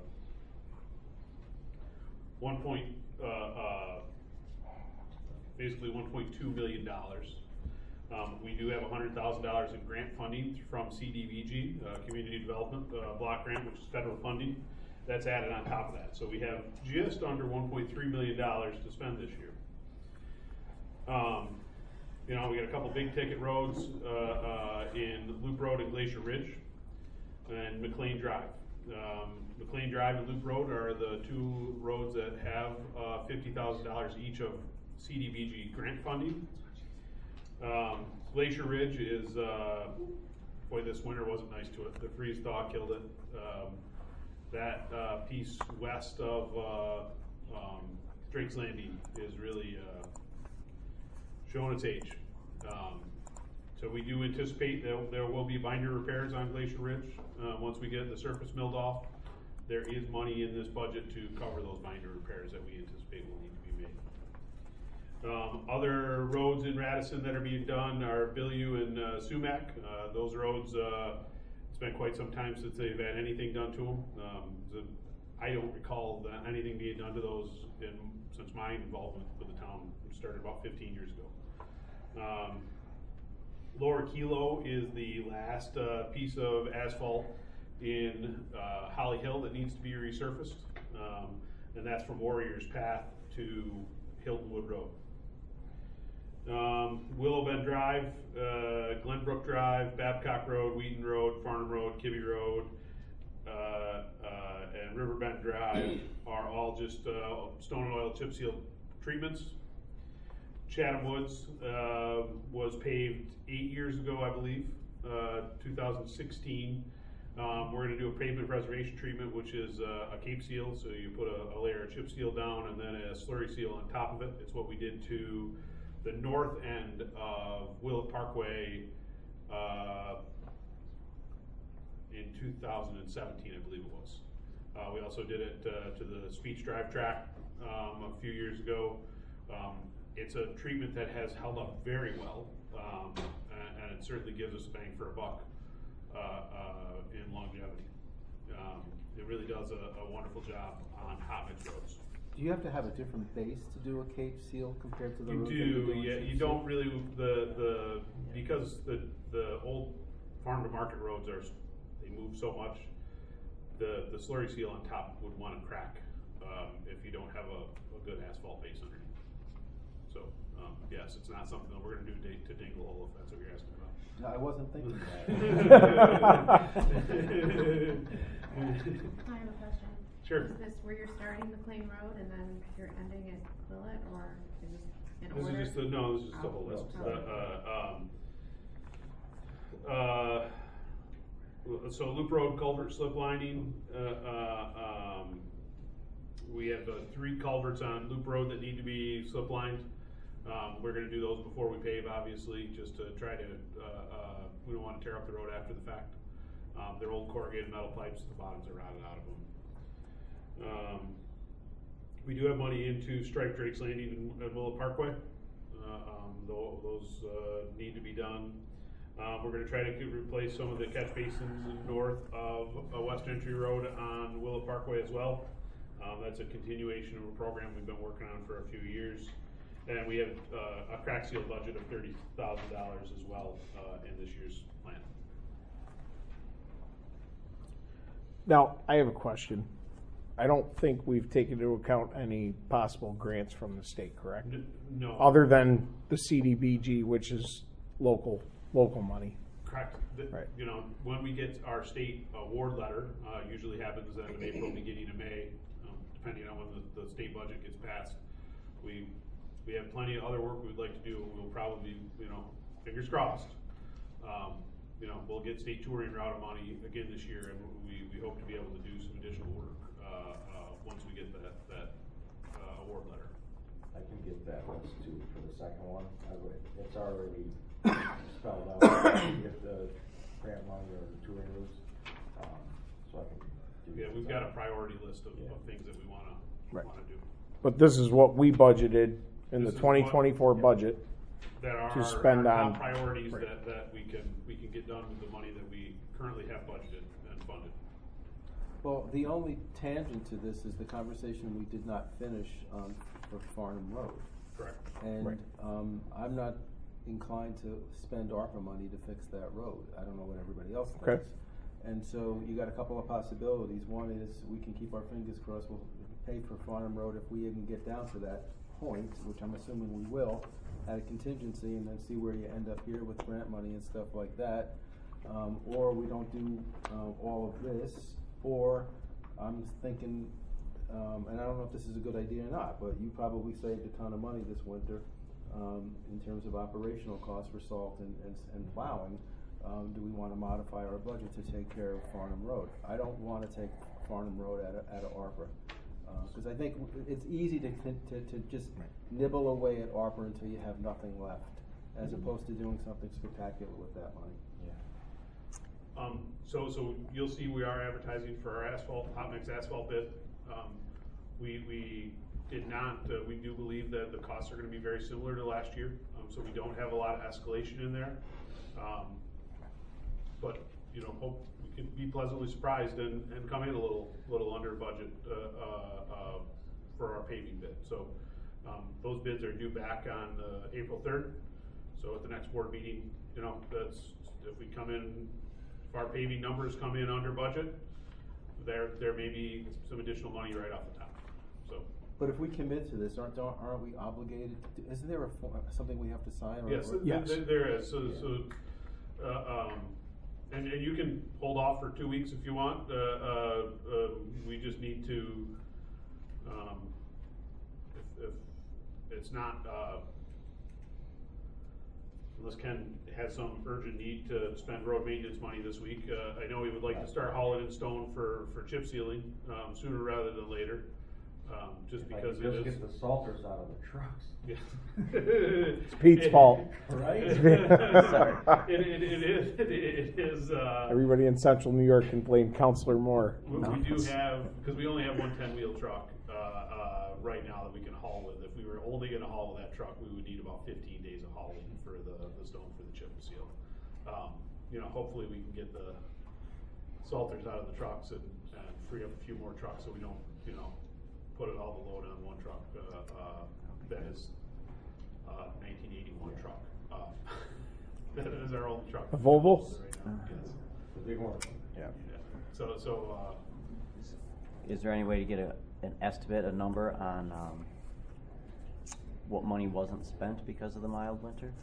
one point, uh, uh, basically one point two million dollars. Um, we do have one hundred thousand dollars in grant funding from C D B G, uh, Community Development uh, Block Grant, which is federal funding. That's added on top of that. So we have just under one point three million dollars to spend this year. Um, you know, we got a couple big ticket roads, uh, uh, in Loop Road and Glacier Ridge, and McLean Drive. Um, McLean Drive and Loop Road are the two roads that have, uh, fifty thousand dollars each of C D B G grant funding. Um, Glacier Ridge is, uh, boy, this winter wasn't nice to it. The freeze thaw killed it. Um, that, uh, piece west of, uh, um, Drake's Landing is really, uh, showing its age. Um, so we do anticipate that there will be binder repairs on Glacier Ridge, uh, once we get the surface milled off. There is money in this budget to cover those binder repairs that we anticipate will need to be made. Um, other roads in Radisson that are being done are Billieu and uh, Sumac. Uh, those roads, uh, it's been quite some time since they've had anything done to them. Um, the, I don't recall that anything being done to those in, since my involvement with the town started about fifteen years ago. Um, Lower Kilo is the last uh, piece of asphalt in uh, Holly Hill that needs to be resurfaced, um, and that's from Warriors Path to Hilton Wood Road. Um, Willow Bend Drive, uh, Glenbrook Drive, Babcock Road, Wheaton Road, Farnham Road, Kibbe Road, uh, uh, and Riverbend Drive are all just uh, stone and oil chip seal treatments. Chatham Woods uh, was paved eight years ago, I believe, uh, two thousand sixteen. Um, we're going to do a pavement preservation treatment, which is uh, a cape seal. So you put a, a layer of chip seal down and then a slurry seal on top of it. It's what we did to the north end of Willett Parkway uh, in two thousand seventeen, I believe it was. Uh, we also did it uh, to the Speech Drive track um, a few years ago. Um, It's a treatment that has held up very well, um, and, and it certainly gives us a bang for a buck uh, uh, in longevity. Um, it really does a, a wonderful job on hot mix roads. Do you have to have a different base to do a cape seal compared to the You roads that you're do, doing yeah. chip You seal? don't really the the because the the old farm to market roads are they move so much. The the slurry seal on top would want to crack um, if you don't have a, a good asphalt base underneath. So, um, yes, it's not something that we're going to do to, to Dingle Hole, if that's what you're asking about. No, I wasn't thinking that. I have a question. Sure. Is this where you're starting McLean Road and then you're ending at Willett, or is this in This order? is just the, no, this is just the Oh, whole list. oh. The, uh, um, uh, so Loop Road culvert slip lining, uh, uh, um, we have uh, three culverts on Loop Road that need to be slip lined. Um, we're going to do those before we pave, obviously, just to try to, uh, uh, we don't want to tear up the road after the fact. Um, they're old corrugated metal pipes, the bottoms are rotted out of them. Um, we do have money into Stripe Drake's Landing and Willett Parkway. Uh, um, th those uh, need to be done. Um, we're going to try to replace some of the catch basins north of uh, West Entry Road on Willett Parkway as well. Um, that's a continuation of a program we've been working on for a few years. And we have uh, a crack seal budget of thirty thousand dollars as well uh, in this year's plan. Now, I have a question. I don't think we've taken into account any possible grants from the state, correct? N no. Other than the C D B G, which is local, local money. Correct. The, Right. You know, when we get our state award letter, uh, usually happens at the end of April, beginning of May, um, depending on when the, the state budget gets passed. We we have plenty of other work we'd like to do. We'll probably, you know, fingers crossed. Um, you know, we'll get state touring route money again this year, and we, we hope to be able to do some additional work uh, uh, once we get that that uh, award letter. I can get that list too for the second one. I would, it's already spelled out. Get the grant money or the touring routes, um, so I can. give you Yeah, we've that. got a priority list of, Yeah. of things that we want to Right. want to do. But this is what we budgeted in This the is twenty what- twenty-four budget. That are to spend are on- top priorities right. that, that we can we can get done with the money that we currently have budgeted and funded. Well, the only tangent to this is the conversation we did not finish on for Farnham Road. Correct. And Right. um, I'm not inclined to spend ARPA money to fix that road. I don't know what everybody else does. Okay. And so you got a couple of possibilities. One is we can keep our fingers crossed. We'll pay for Farnham Road if we even get down to that point, which I'm assuming we will, add a contingency and then see where you end up here with grant money and stuff like that. Um, or we don't do, uh, all of this, or I'm thinking, um, and I don't know if this is a good idea or not, but you probably saved a ton of money this winter, um, in terms of operational costs for salt and, and, and plowing. Um, do we wanna modify our budget to take care of Farnham Road? I don't wanna take Farnham Road out of, out of ARPA. Uh, cause I think w- it's easy to, to, to just nibble away at ARPA until you have nothing left, as opposed to doing something spectacular with that money. Yeah. Um, so, so you'll see we are advertising for our asphalt, hot mix asphalt bid. Um, we, we did not, uh, we do believe that the costs are gonna be very similar to last year. Um, so we don't have a lot of escalation in there. Um, but, you know, hope we can be pleasantly surprised and, and come in a little, little under budget, uh, uh, uh, for our paving bid. So, um, those bids are due back on, uh, April third. So at the next board meeting, you know, that's, if we come in, if our paving numbers come in under budget, there, there may be some additional money right off the top, so. But if we commit to this, aren't, aren't we obligated, to, isn't there a, form- something we have to sign? Or, Yes, or- th- th- there is, so, so, uh, um, and, and you can hold off for two weeks if you want, uh, uh, uh, we just need to, um, if, if it's not, uh, unless Ken has some urgent need to spend road maintenance money this week, uh, I know he would like to start hauling in stone for, for chip sealing, um, sooner rather than later, um, just If I because could it just is. get the salters out of the trucks. Yeah. It's Pete's fault. Right? It, it, it is, it is, uh. Everybody in central New York can blame Counselor Moore. We, we do have, because we only have one ten-wheel truck, uh, uh, right now that we can haul with. If we were only gonna haul with that truck, we would need about fifteen days of hauling for the, the stone for the chip and seal. Um, you know, hopefully we can get the salters out of the trucks and, and free up a few more trucks so we don't, you know, put it all the load on one truck, uh, uh, that is, uh, nineteen eighty-one truck. Uh, That is our only truck. A Volvo? Right now, yes. The big one. Yeah. Yeah. So, so, uh, Is there any way to get a, an estimate, a number on, um, what money wasn't spent because of the mild winter?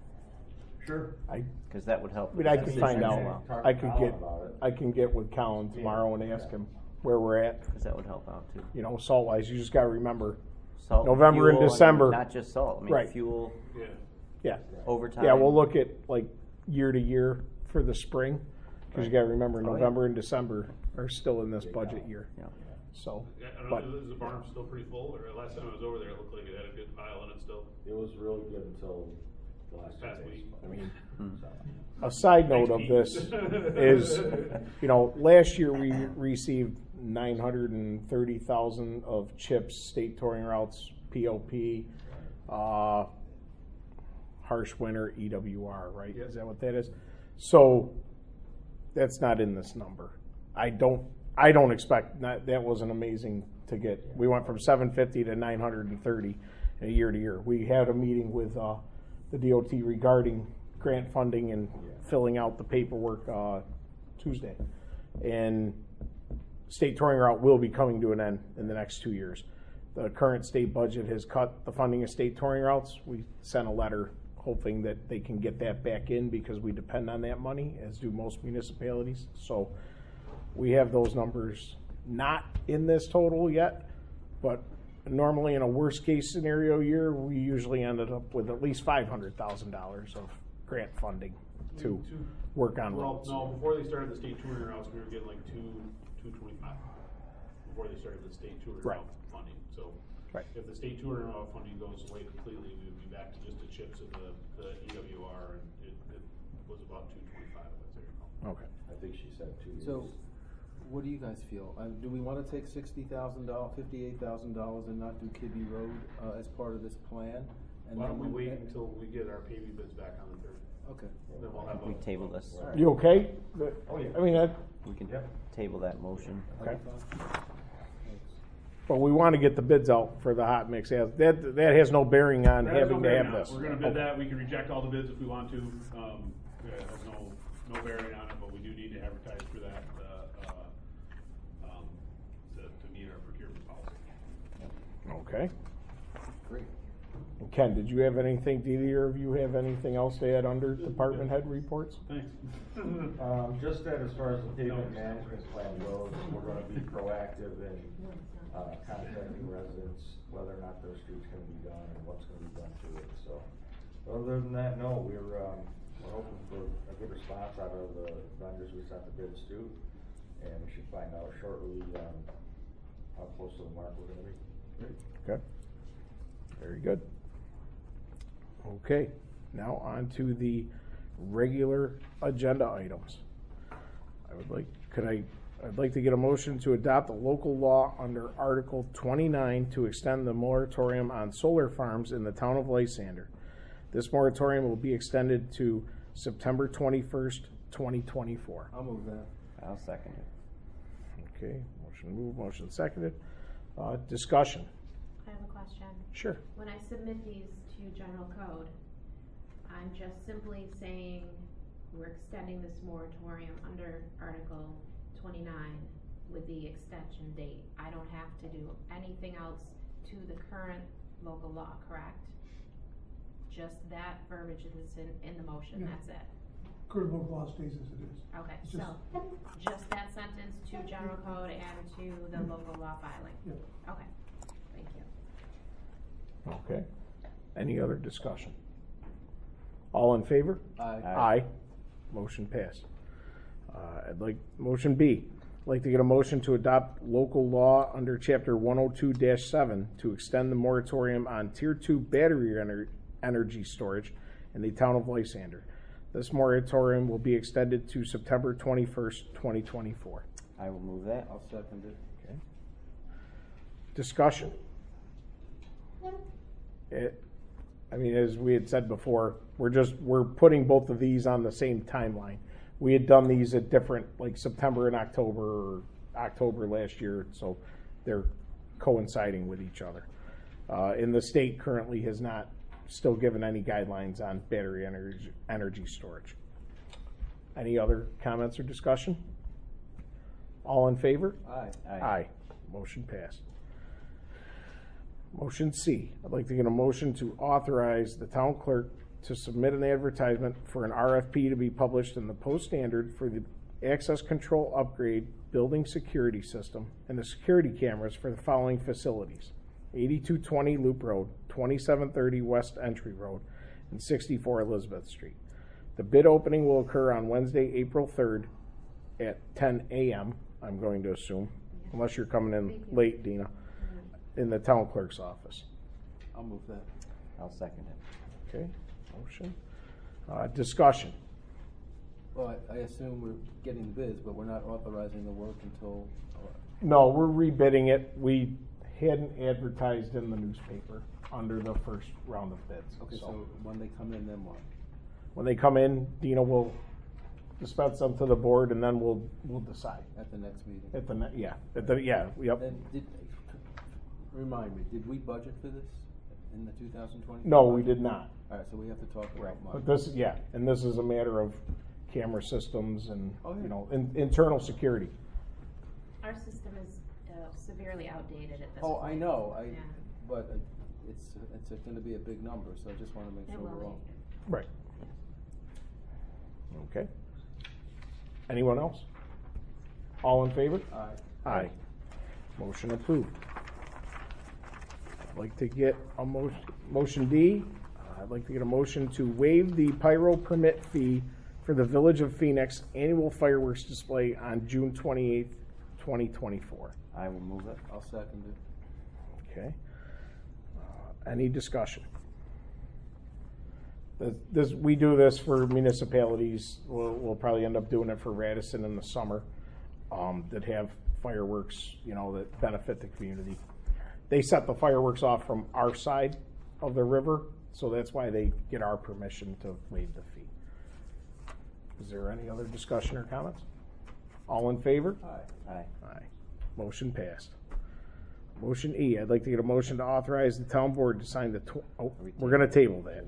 Sure. I, Cause that would help. I mean, I can decision find as out. well. Talk I to can Colin get, about it. I can get with Colin tomorrow and ask him where we're at. Cause that would help out too. You know, salt wise, you just gotta remember, Salt, November and fuel, December. Not just salt, I mean, Right. fuel, yeah. yeah. overtime. Yeah, we'll look at like year to year for the spring, cause you gotta remember, Oh, yeah. November and December are still in this budget year. Yeah. So, Yeah, I don't but, know, is the barn still pretty full, or last time I was over there, it looked like it had a good pile in it still? It was really good until the last two Past days. week. I mean, Hmm. a side note of Thanks, this Pete. is, you know, last year we received nine hundred and thirty thousand of CHIPS, state touring routes, P O P, uh, harsh winter, E W R, right? Is that what that is? So, that's not in this number. I don't, I don't expect, not, that wasn't amazing to get. We went from seven fifty to nine hundred and thirty a year to year. We had a meeting with, uh, the D O T regarding grant funding and filling out the paperwork, uh, Tuesday. And state touring route will be coming to an end in the next two years. The current state budget has cut the funding of state touring routes. We sent a letter hoping that they can get that back in because we depend on that money, as do most municipalities. So we have those numbers not in this total yet, but normally in a worst case scenario year, we usually ended up with at least five hundred thousand dollars of grant funding to work on Well, roads. no, before they started the state touring routes, we were getting like two, two twenty-five, before they started the state touring Right. route funding, so. Right. If the state touring route funding goes away completely, we would be back to just the chips and the, the E W R, and it, it was about two twenty-five, if I recall. Okay. I think she said two years. So, what do you guys feel? Uh, do we wanna take sixty thousand dollars, fifty-eight thousand dollars and not do Kidby Road, uh, as part of this plan? And Why then don't we wait and- until we get our paving bids back on the third? Okay. Then we'll have We a. table this. You okay? Oh, yeah. I mean, that, We can Yep. table that motion. okay. But we want to get the bids out for the hot mix. Yeah, That, that has no bearing on That has having no to bearing have on it. this. We're gonna bid Okay. that, we can reject all the bids if we want to, um, yeah, it has no, no bearing on it, but we do need to advertise for that, uh, uh, um, to, to meet our procurement policy. Okay. Great. And Ken, did you have anything, did either of you have anything else to add under department head reports? Thanks. Um, just that as far as the pavement management plan goes, we're gonna be proactive in, uh, contacting residents, whether or not those streets can be done and what's gonna be done to it, so. Other than that, no, we're, um, we're hoping for a good response out of the vendors we sent the bids to, and we should find out shortly, um, how close to the mark we're gonna be. Okay, very good. Okay, now on to the regular agenda items. I would like, could I, I'd like to get a motion to adopt a local law under Article twenty-nine to extend the moratorium on solar farms in the town of Lysander. This moratorium will be extended to September twenty-first, twenty twenty-four. I'll move that. I'll second it. Okay, motion moved, motion seconded. Uh, discussion. I have a question. Sure. When I submit these to general code, I'm just simply saying we're extending this moratorium under Article twenty-nine with the extension date. I don't have to do anything else to the current local law, correct? Just that verbiage that's in, in the motion, Yeah. that's it. Current local law stays as it is. Okay, It's so, just- just that sentence to general code and to the local law filing? Yep. Okay, thank you. Okay. Any other discussion? All in favor? Aye. Aye. Motion passed. Uh, I'd like, motion B, I'd like to get a motion to adopt local law under chapter one oh two dash seven to extend the moratorium on tier two battery ener- energy storage in the town of Lysander. This moratorium will be extended to September twenty-first, twenty twenty-four. I will move that. I'll second it. Okay. Discussion. It, I mean, as we had said before, we're just, we're putting both of these on the same timeline. We had done these at different, like September and October, or October last year, so they're coinciding with each other. Uh, and the state currently has not still given any guidelines on battery energy, energy storage. Any other comments or discussion? All in favor? Aye. Aye. Aye. Motion passed. Motion C, I'd like to get a motion to authorize the town clerk to submit an advertisement for an R F P to be published in the Post Standard for the access control upgrade building security system and the security cameras for the following facilities: eighty-two twenty Loop Road, twenty-seven thirty West Entry Road, and sixty-four Elizabeth Street. The bid opening will occur on Wednesday, April third at ten a.m., I'm going to assume, unless you're coming in late, Dina, in the town clerk's office. I'll move that. I'll second it. Okay, motion. Uh, discussion. Well, I, I assume we're getting the bids, but we're not authorizing the work until, uh, No, we're rebidding it. We hadn't advertised in the newspaper under the first round of bids. okay, so when they come in, then what? When they come in, Dina will dispense them to the board, and then we'll, we'll decide. At the next meeting? At the, ne- yeah, at the, yeah, yep. And did, remind me, did we budget for this in the two thousand twenty? No, we did not. All right, so we have to talk about money. But this, yeah, and this is a matter of camera systems and, Oh, yeah. you know, in, internal security. Our system is uh, severely outdated at this Oh, point. I know, I, Yeah. but uh, it's, it's gonna be a big number, so I just wanna make It sure will we're be. all. Right. Okay. Anyone else? All in favor? Aye. Aye. Motion approved. I'd like to get a motion, motion D, uh, I'd like to get a motion to waive the pyro permit fee for the Village of Phoenix annual fireworks display on June twenty-eighth, twenty twenty-four. I will move it. I'll second it. Okay. Uh, Any discussion? This, this, we do this for municipalities. We'll, we'll probably end up doing it for Radisson in the summer, um, that have fireworks, you know, that benefit the community. They set the fireworks off from our side of the river, so that's why they get our permission to waive the fee. Is there any other discussion or comments? All in favor? Aye. Aye. Aye. Motion passed. Motion E, I'd like to get a motion to authorize the town board to sign the, tw- oh, we're gonna table that.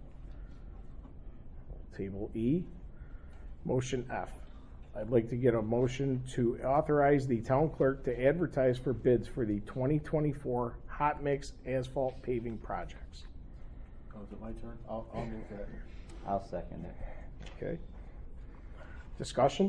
Table E. Motion F, I'd like to get a motion to authorize the town clerk to advertise for bids for the twenty twenty-four hot mix asphalt paving projects. is it my turn? I'll, I'll move that. I'll second it. Okay. Discussion?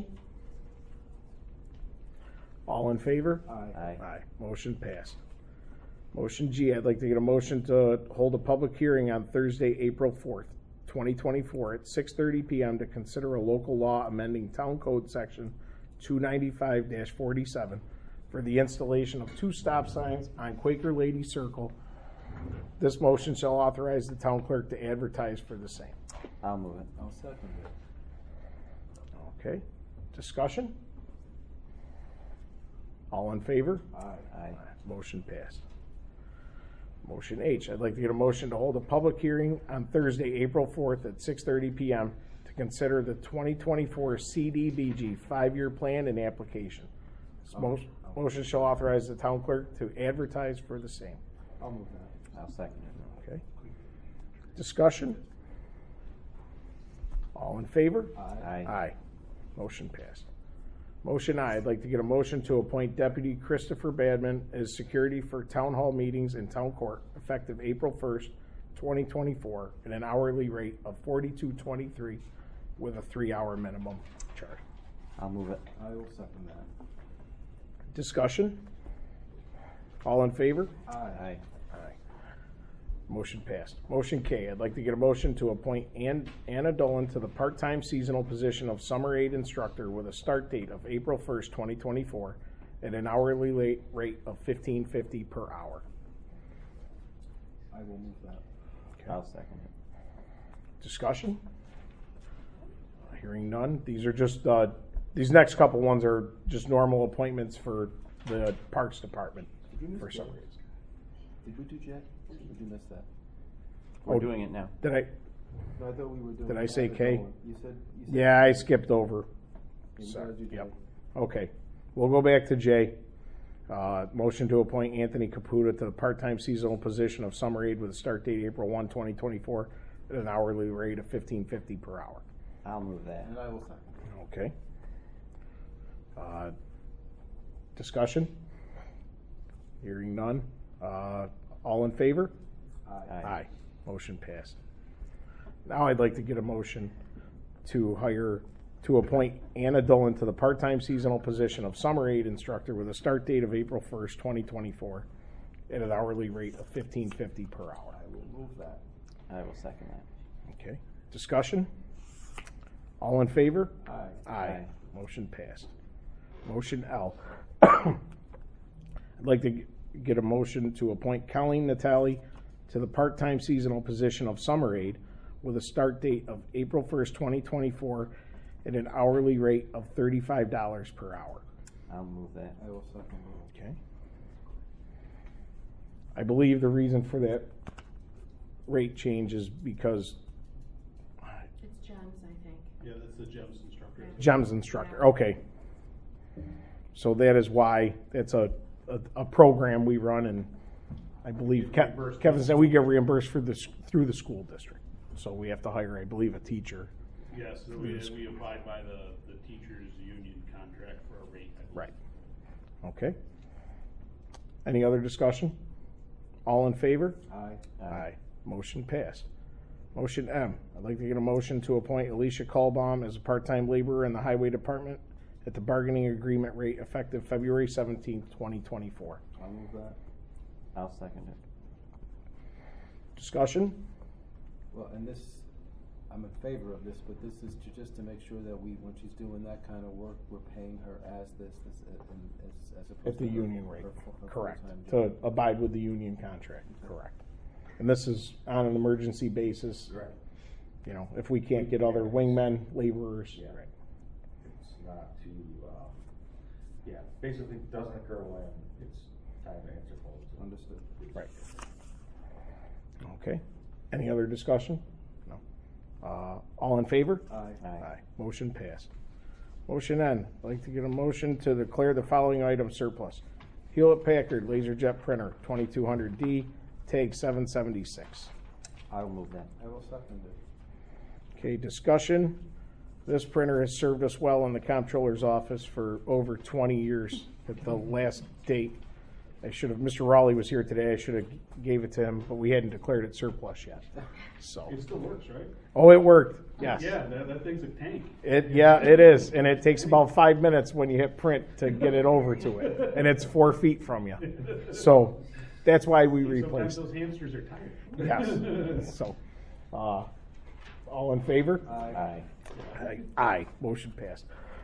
All in favor? Aye. Aye. Aye. Motion passed. Motion G, I'd like to get a motion to hold a public hearing on Thursday, April fourth, twenty twenty-four at six thirty p.m. to consider a local law amending Town Code Section two ninety-five forty-seven for the installation of two stop signs on Quaker Lady Circle. This motion shall authorize the town clerk to advertise for the same. I'll move it. I'll second it. Okay. Discussion? All in favor? Aye. Aye. Motion passed. Motion H, I'd like to get a motion to hold a public hearing on Thursday, April fourth at six thirty p.m. to consider the twenty twenty-four C D B G five-year plan and application. This mo- motion shall authorize the town clerk to advertise for the same. I'll move that. I'll second it. Okay. Discussion? All in favor? Aye. Aye. Aye. Motion passed. Motion I, I'd like to get a motion to appoint Deputy Christopher Badman as security for town hall meetings in town court effective April first, twenty twenty-four at an hourly rate of forty-two twenty-three with a three-hour minimum charge. I'll move it. I will second that. Discussion? All in favor? Aye. Aye. Aye. Motion passed. Motion K, I'd like to get a motion to appoint Ann, Anna Dolan to the part-time seasonal position of summer aid instructor with a start date of April first, twenty twenty-four at an hourly rate, rate of fifteen fifty per hour. I will move that. I'll second it. Discussion? Uh, Hearing none. These are just, uh, these next couple ones are just normal appointments for the Parks Department Did you miss for Jay? some reason. Did we do Jack? Did you miss that? We're Oh, doing it now. Did I? No, I thought we were doing. Did I say Anna K? Dolan. You said. You said Yeah, I skipped over. You Sorry. gotta do Yep. Jay. Okay. We'll go back to J. Uh, motion to appoint Anthony Caputa to the part-time seasonal position of summer aide with a start date April first, twenty twenty-four at an hourly rate of fifteen fifty per hour. I'll move that. And I will second. Okay. Uh, discussion? Hearing none. Uh, all in favor? Aye. Aye. Motion passed. Now I'd like to get a motion to hire, to appoint Anna Dolan to the part-time seasonal position of summer aid instructor with a start date of April first, twenty twenty-four at an hourly rate of fifteen fifty per hour. I will move that. I will second that. Okay. Discussion? All in favor? Aye. Aye. Aye. Motion passed. Motion L. I'd like to g- get a motion to appoint Colleen Natali to the part-time seasonal position of summer aide with a start date of April first, twenty twenty-four at an hourly rate of thirty-five dollars per hour. I'll move that. I will second. Okay. I believe the reason for that rate change is because It's John's, I think. Yeah, that's the GEMS instructor. GEMS instructor, okay. So that is why, it's a, a, a program we run, and I believe Get Ke- reimbursed. Kevin said we get reimbursed for this, through the school district. So we have to hire, I believe, a teacher. Yes, so we, we abide by the, the teachers' union contract for a rate. I believe. Right. Okay. Any other discussion? All in favor? Aye. Aye. Motion passed. Motion M, I'd like to get a motion to appoint Alicia Callbaum as a part-time laborer in the Highway Department at the bargaining agreement rate effective February seventeenth, twenty twenty-four. I'll move that. I'll second it. Discussion? Well, and this, I'm in favor of this, but this is to, just to make sure that we, when she's doing that kind of work, we're paying her as this, as, as, as opposed At to. the her- union rate, her fu- her correct. full-time To job. abide with the union contract, correct. And this is on an emergency basis. Right. You know, if we can't get other wingmen, laborers. Yeah. Right. It's not to, um, yeah, basically it doesn't occur when it's time to answer phones. Understood. Right. Okay. Any other discussion? No. Uh, all in favor? Aye. Aye. Motion passed. Motion N, I'd like to get a motion to declare the following item surplus. Hewlett Packard LaserJet printer, twenty-two hundred D, tag seven seventy-six. I'll move that. I will second it. Okay, discussion. This printer has served us well in the comptroller's office for over twenty years. At the last date, I should have, Mister Raleigh was here today, I should have gave it to him, but we hadn't declared it surplus yet, so. It still works, right? Oh, it worked, yes. Yeah, that, that thing's a tank. It, yeah, it is, and it takes about five minutes when you hit print to get it over to it, and it's four feet from you. So, that's why we Sometimes replaced those hamsters are tired. Yes, so, uh, all in favor? Aye. Aye. Aye, motion passed.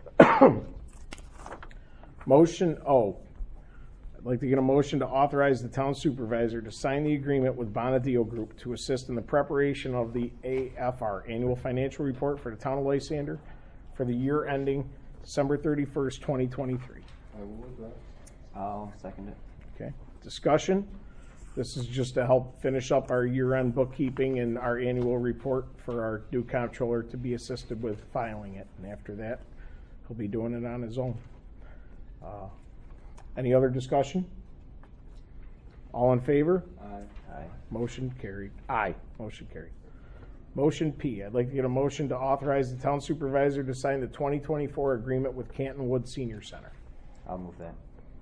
Motion O. I'd like to get a motion to authorize the town supervisor to sign the agreement with Bonadeo Group to assist in the preparation of the A F R, Annual Financial Report for the Town of Lysander for the year ending December thirty-first, twenty twenty-three. I will move that. I'll second it. Okay, discussion? This is just to help finish up our year-end bookkeeping and our annual report for our new comptroller to be assisted with filing it. And after that, he'll be doing it on his own. Uh, Any other discussion? All in favor? Aye. Aye. Motion carried. Aye, motion carried. Motion P, I'd like to get a motion to authorize the town supervisor to sign the twenty twenty-four agreement with Canton Woods Senior Center. I'll move that.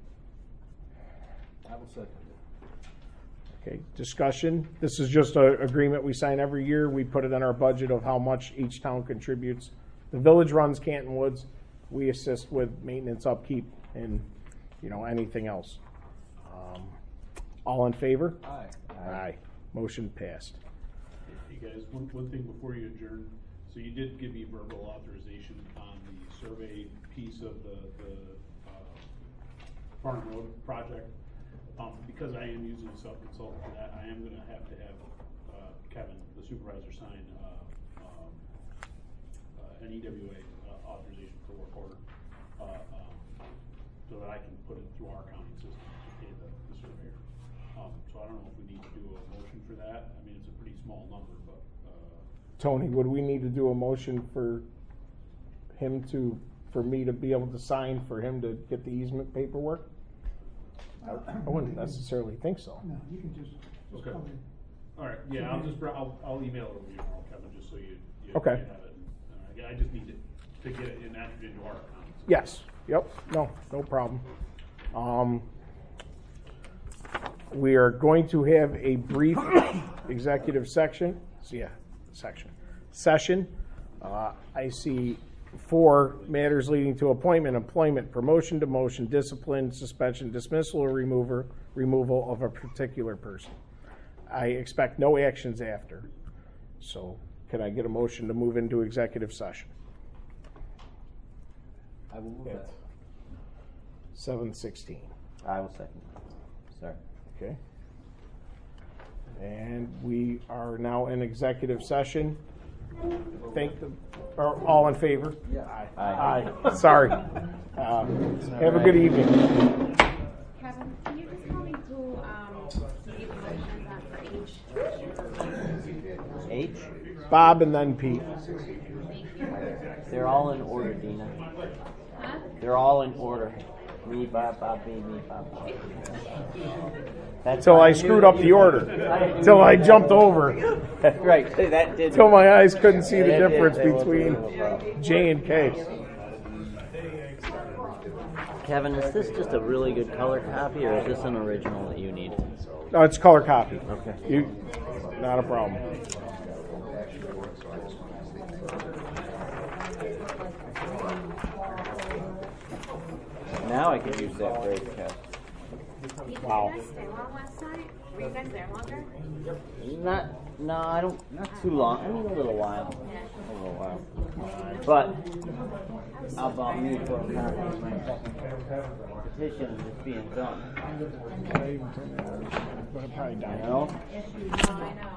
I will second it. Okay, discussion. This is just an agreement we sign every year. We put it in our budget of how much each town contributes. The village runs Canton Woods. We assist with maintenance, upkeep, and, you know, anything else. Um, all in favor? Aye. Aye. Motion passed. Hey guys, one, one thing before you adjourn. So you did give me verbal authorization on the survey piece of the, the, uh, Farm Road project. Um, because I am using a sub-consultant for that, I am gonna have to have, uh, Kevin, the supervisor, sign, uh, um, uh, an E W A uh, authorization for work order, uh, um, so that I can put it through our accounting system to pay the, the surveyor. Um, so I don't know if we need to do a motion for that. I mean, it's a pretty small number, but, uh. Tony, would we need to do a motion for him to, for me to be able to sign for him to get the easement paperwork? I, I wouldn't necessarily think so. No, you can just, just Okay. come in. All right, yeah, I'll just, I'll, I'll email it over to you tomorrow, Kevin, just so you, you Okay. you have it. Uh, I just need it to get it in- entered into our account. Yes, yep, no, no problem. Um, we are going to have a brief executive section, so yeah, section, session. Uh, I see four matters leading to appointment, employment, promotion, demotion, discipline, suspension, dismissal, or remover, removal of a particular person. I expect no actions after. So can I get a motion to move into executive session? I will move that. seven sixteen. I will second. Sorry. Okay. And we are now in executive session. Thank the, or all in favor? Yeah. Aye. Aye. Sorry. Uh, have a good evening. Kevin, can you just tell me who, um, gave the motions on for each? H? Bob and then Pete. Thank you. They're all in order, Dina. Huh? They're all in order. Me, Bob, Bob, me, me, Bob, Bob. That's Till why I knew screwed that up you- the order. Till I jumped over. Right, that did. Till my eyes couldn't see the That did- difference that was a between little problem. J and K. Kevin, is this just a really good color copy, or is this an original that you need? No, it's color copy. Okay. You, not a problem. Now I can use that phrase, Kev. Did Wow. you guys stay long last night? Were you guys there longer? Not, no, I don't, not too long. I mean, a little while. Yeah. A little while. But, how about me for a copy of my petition that's being done? But it probably You died. know? Oh, I know.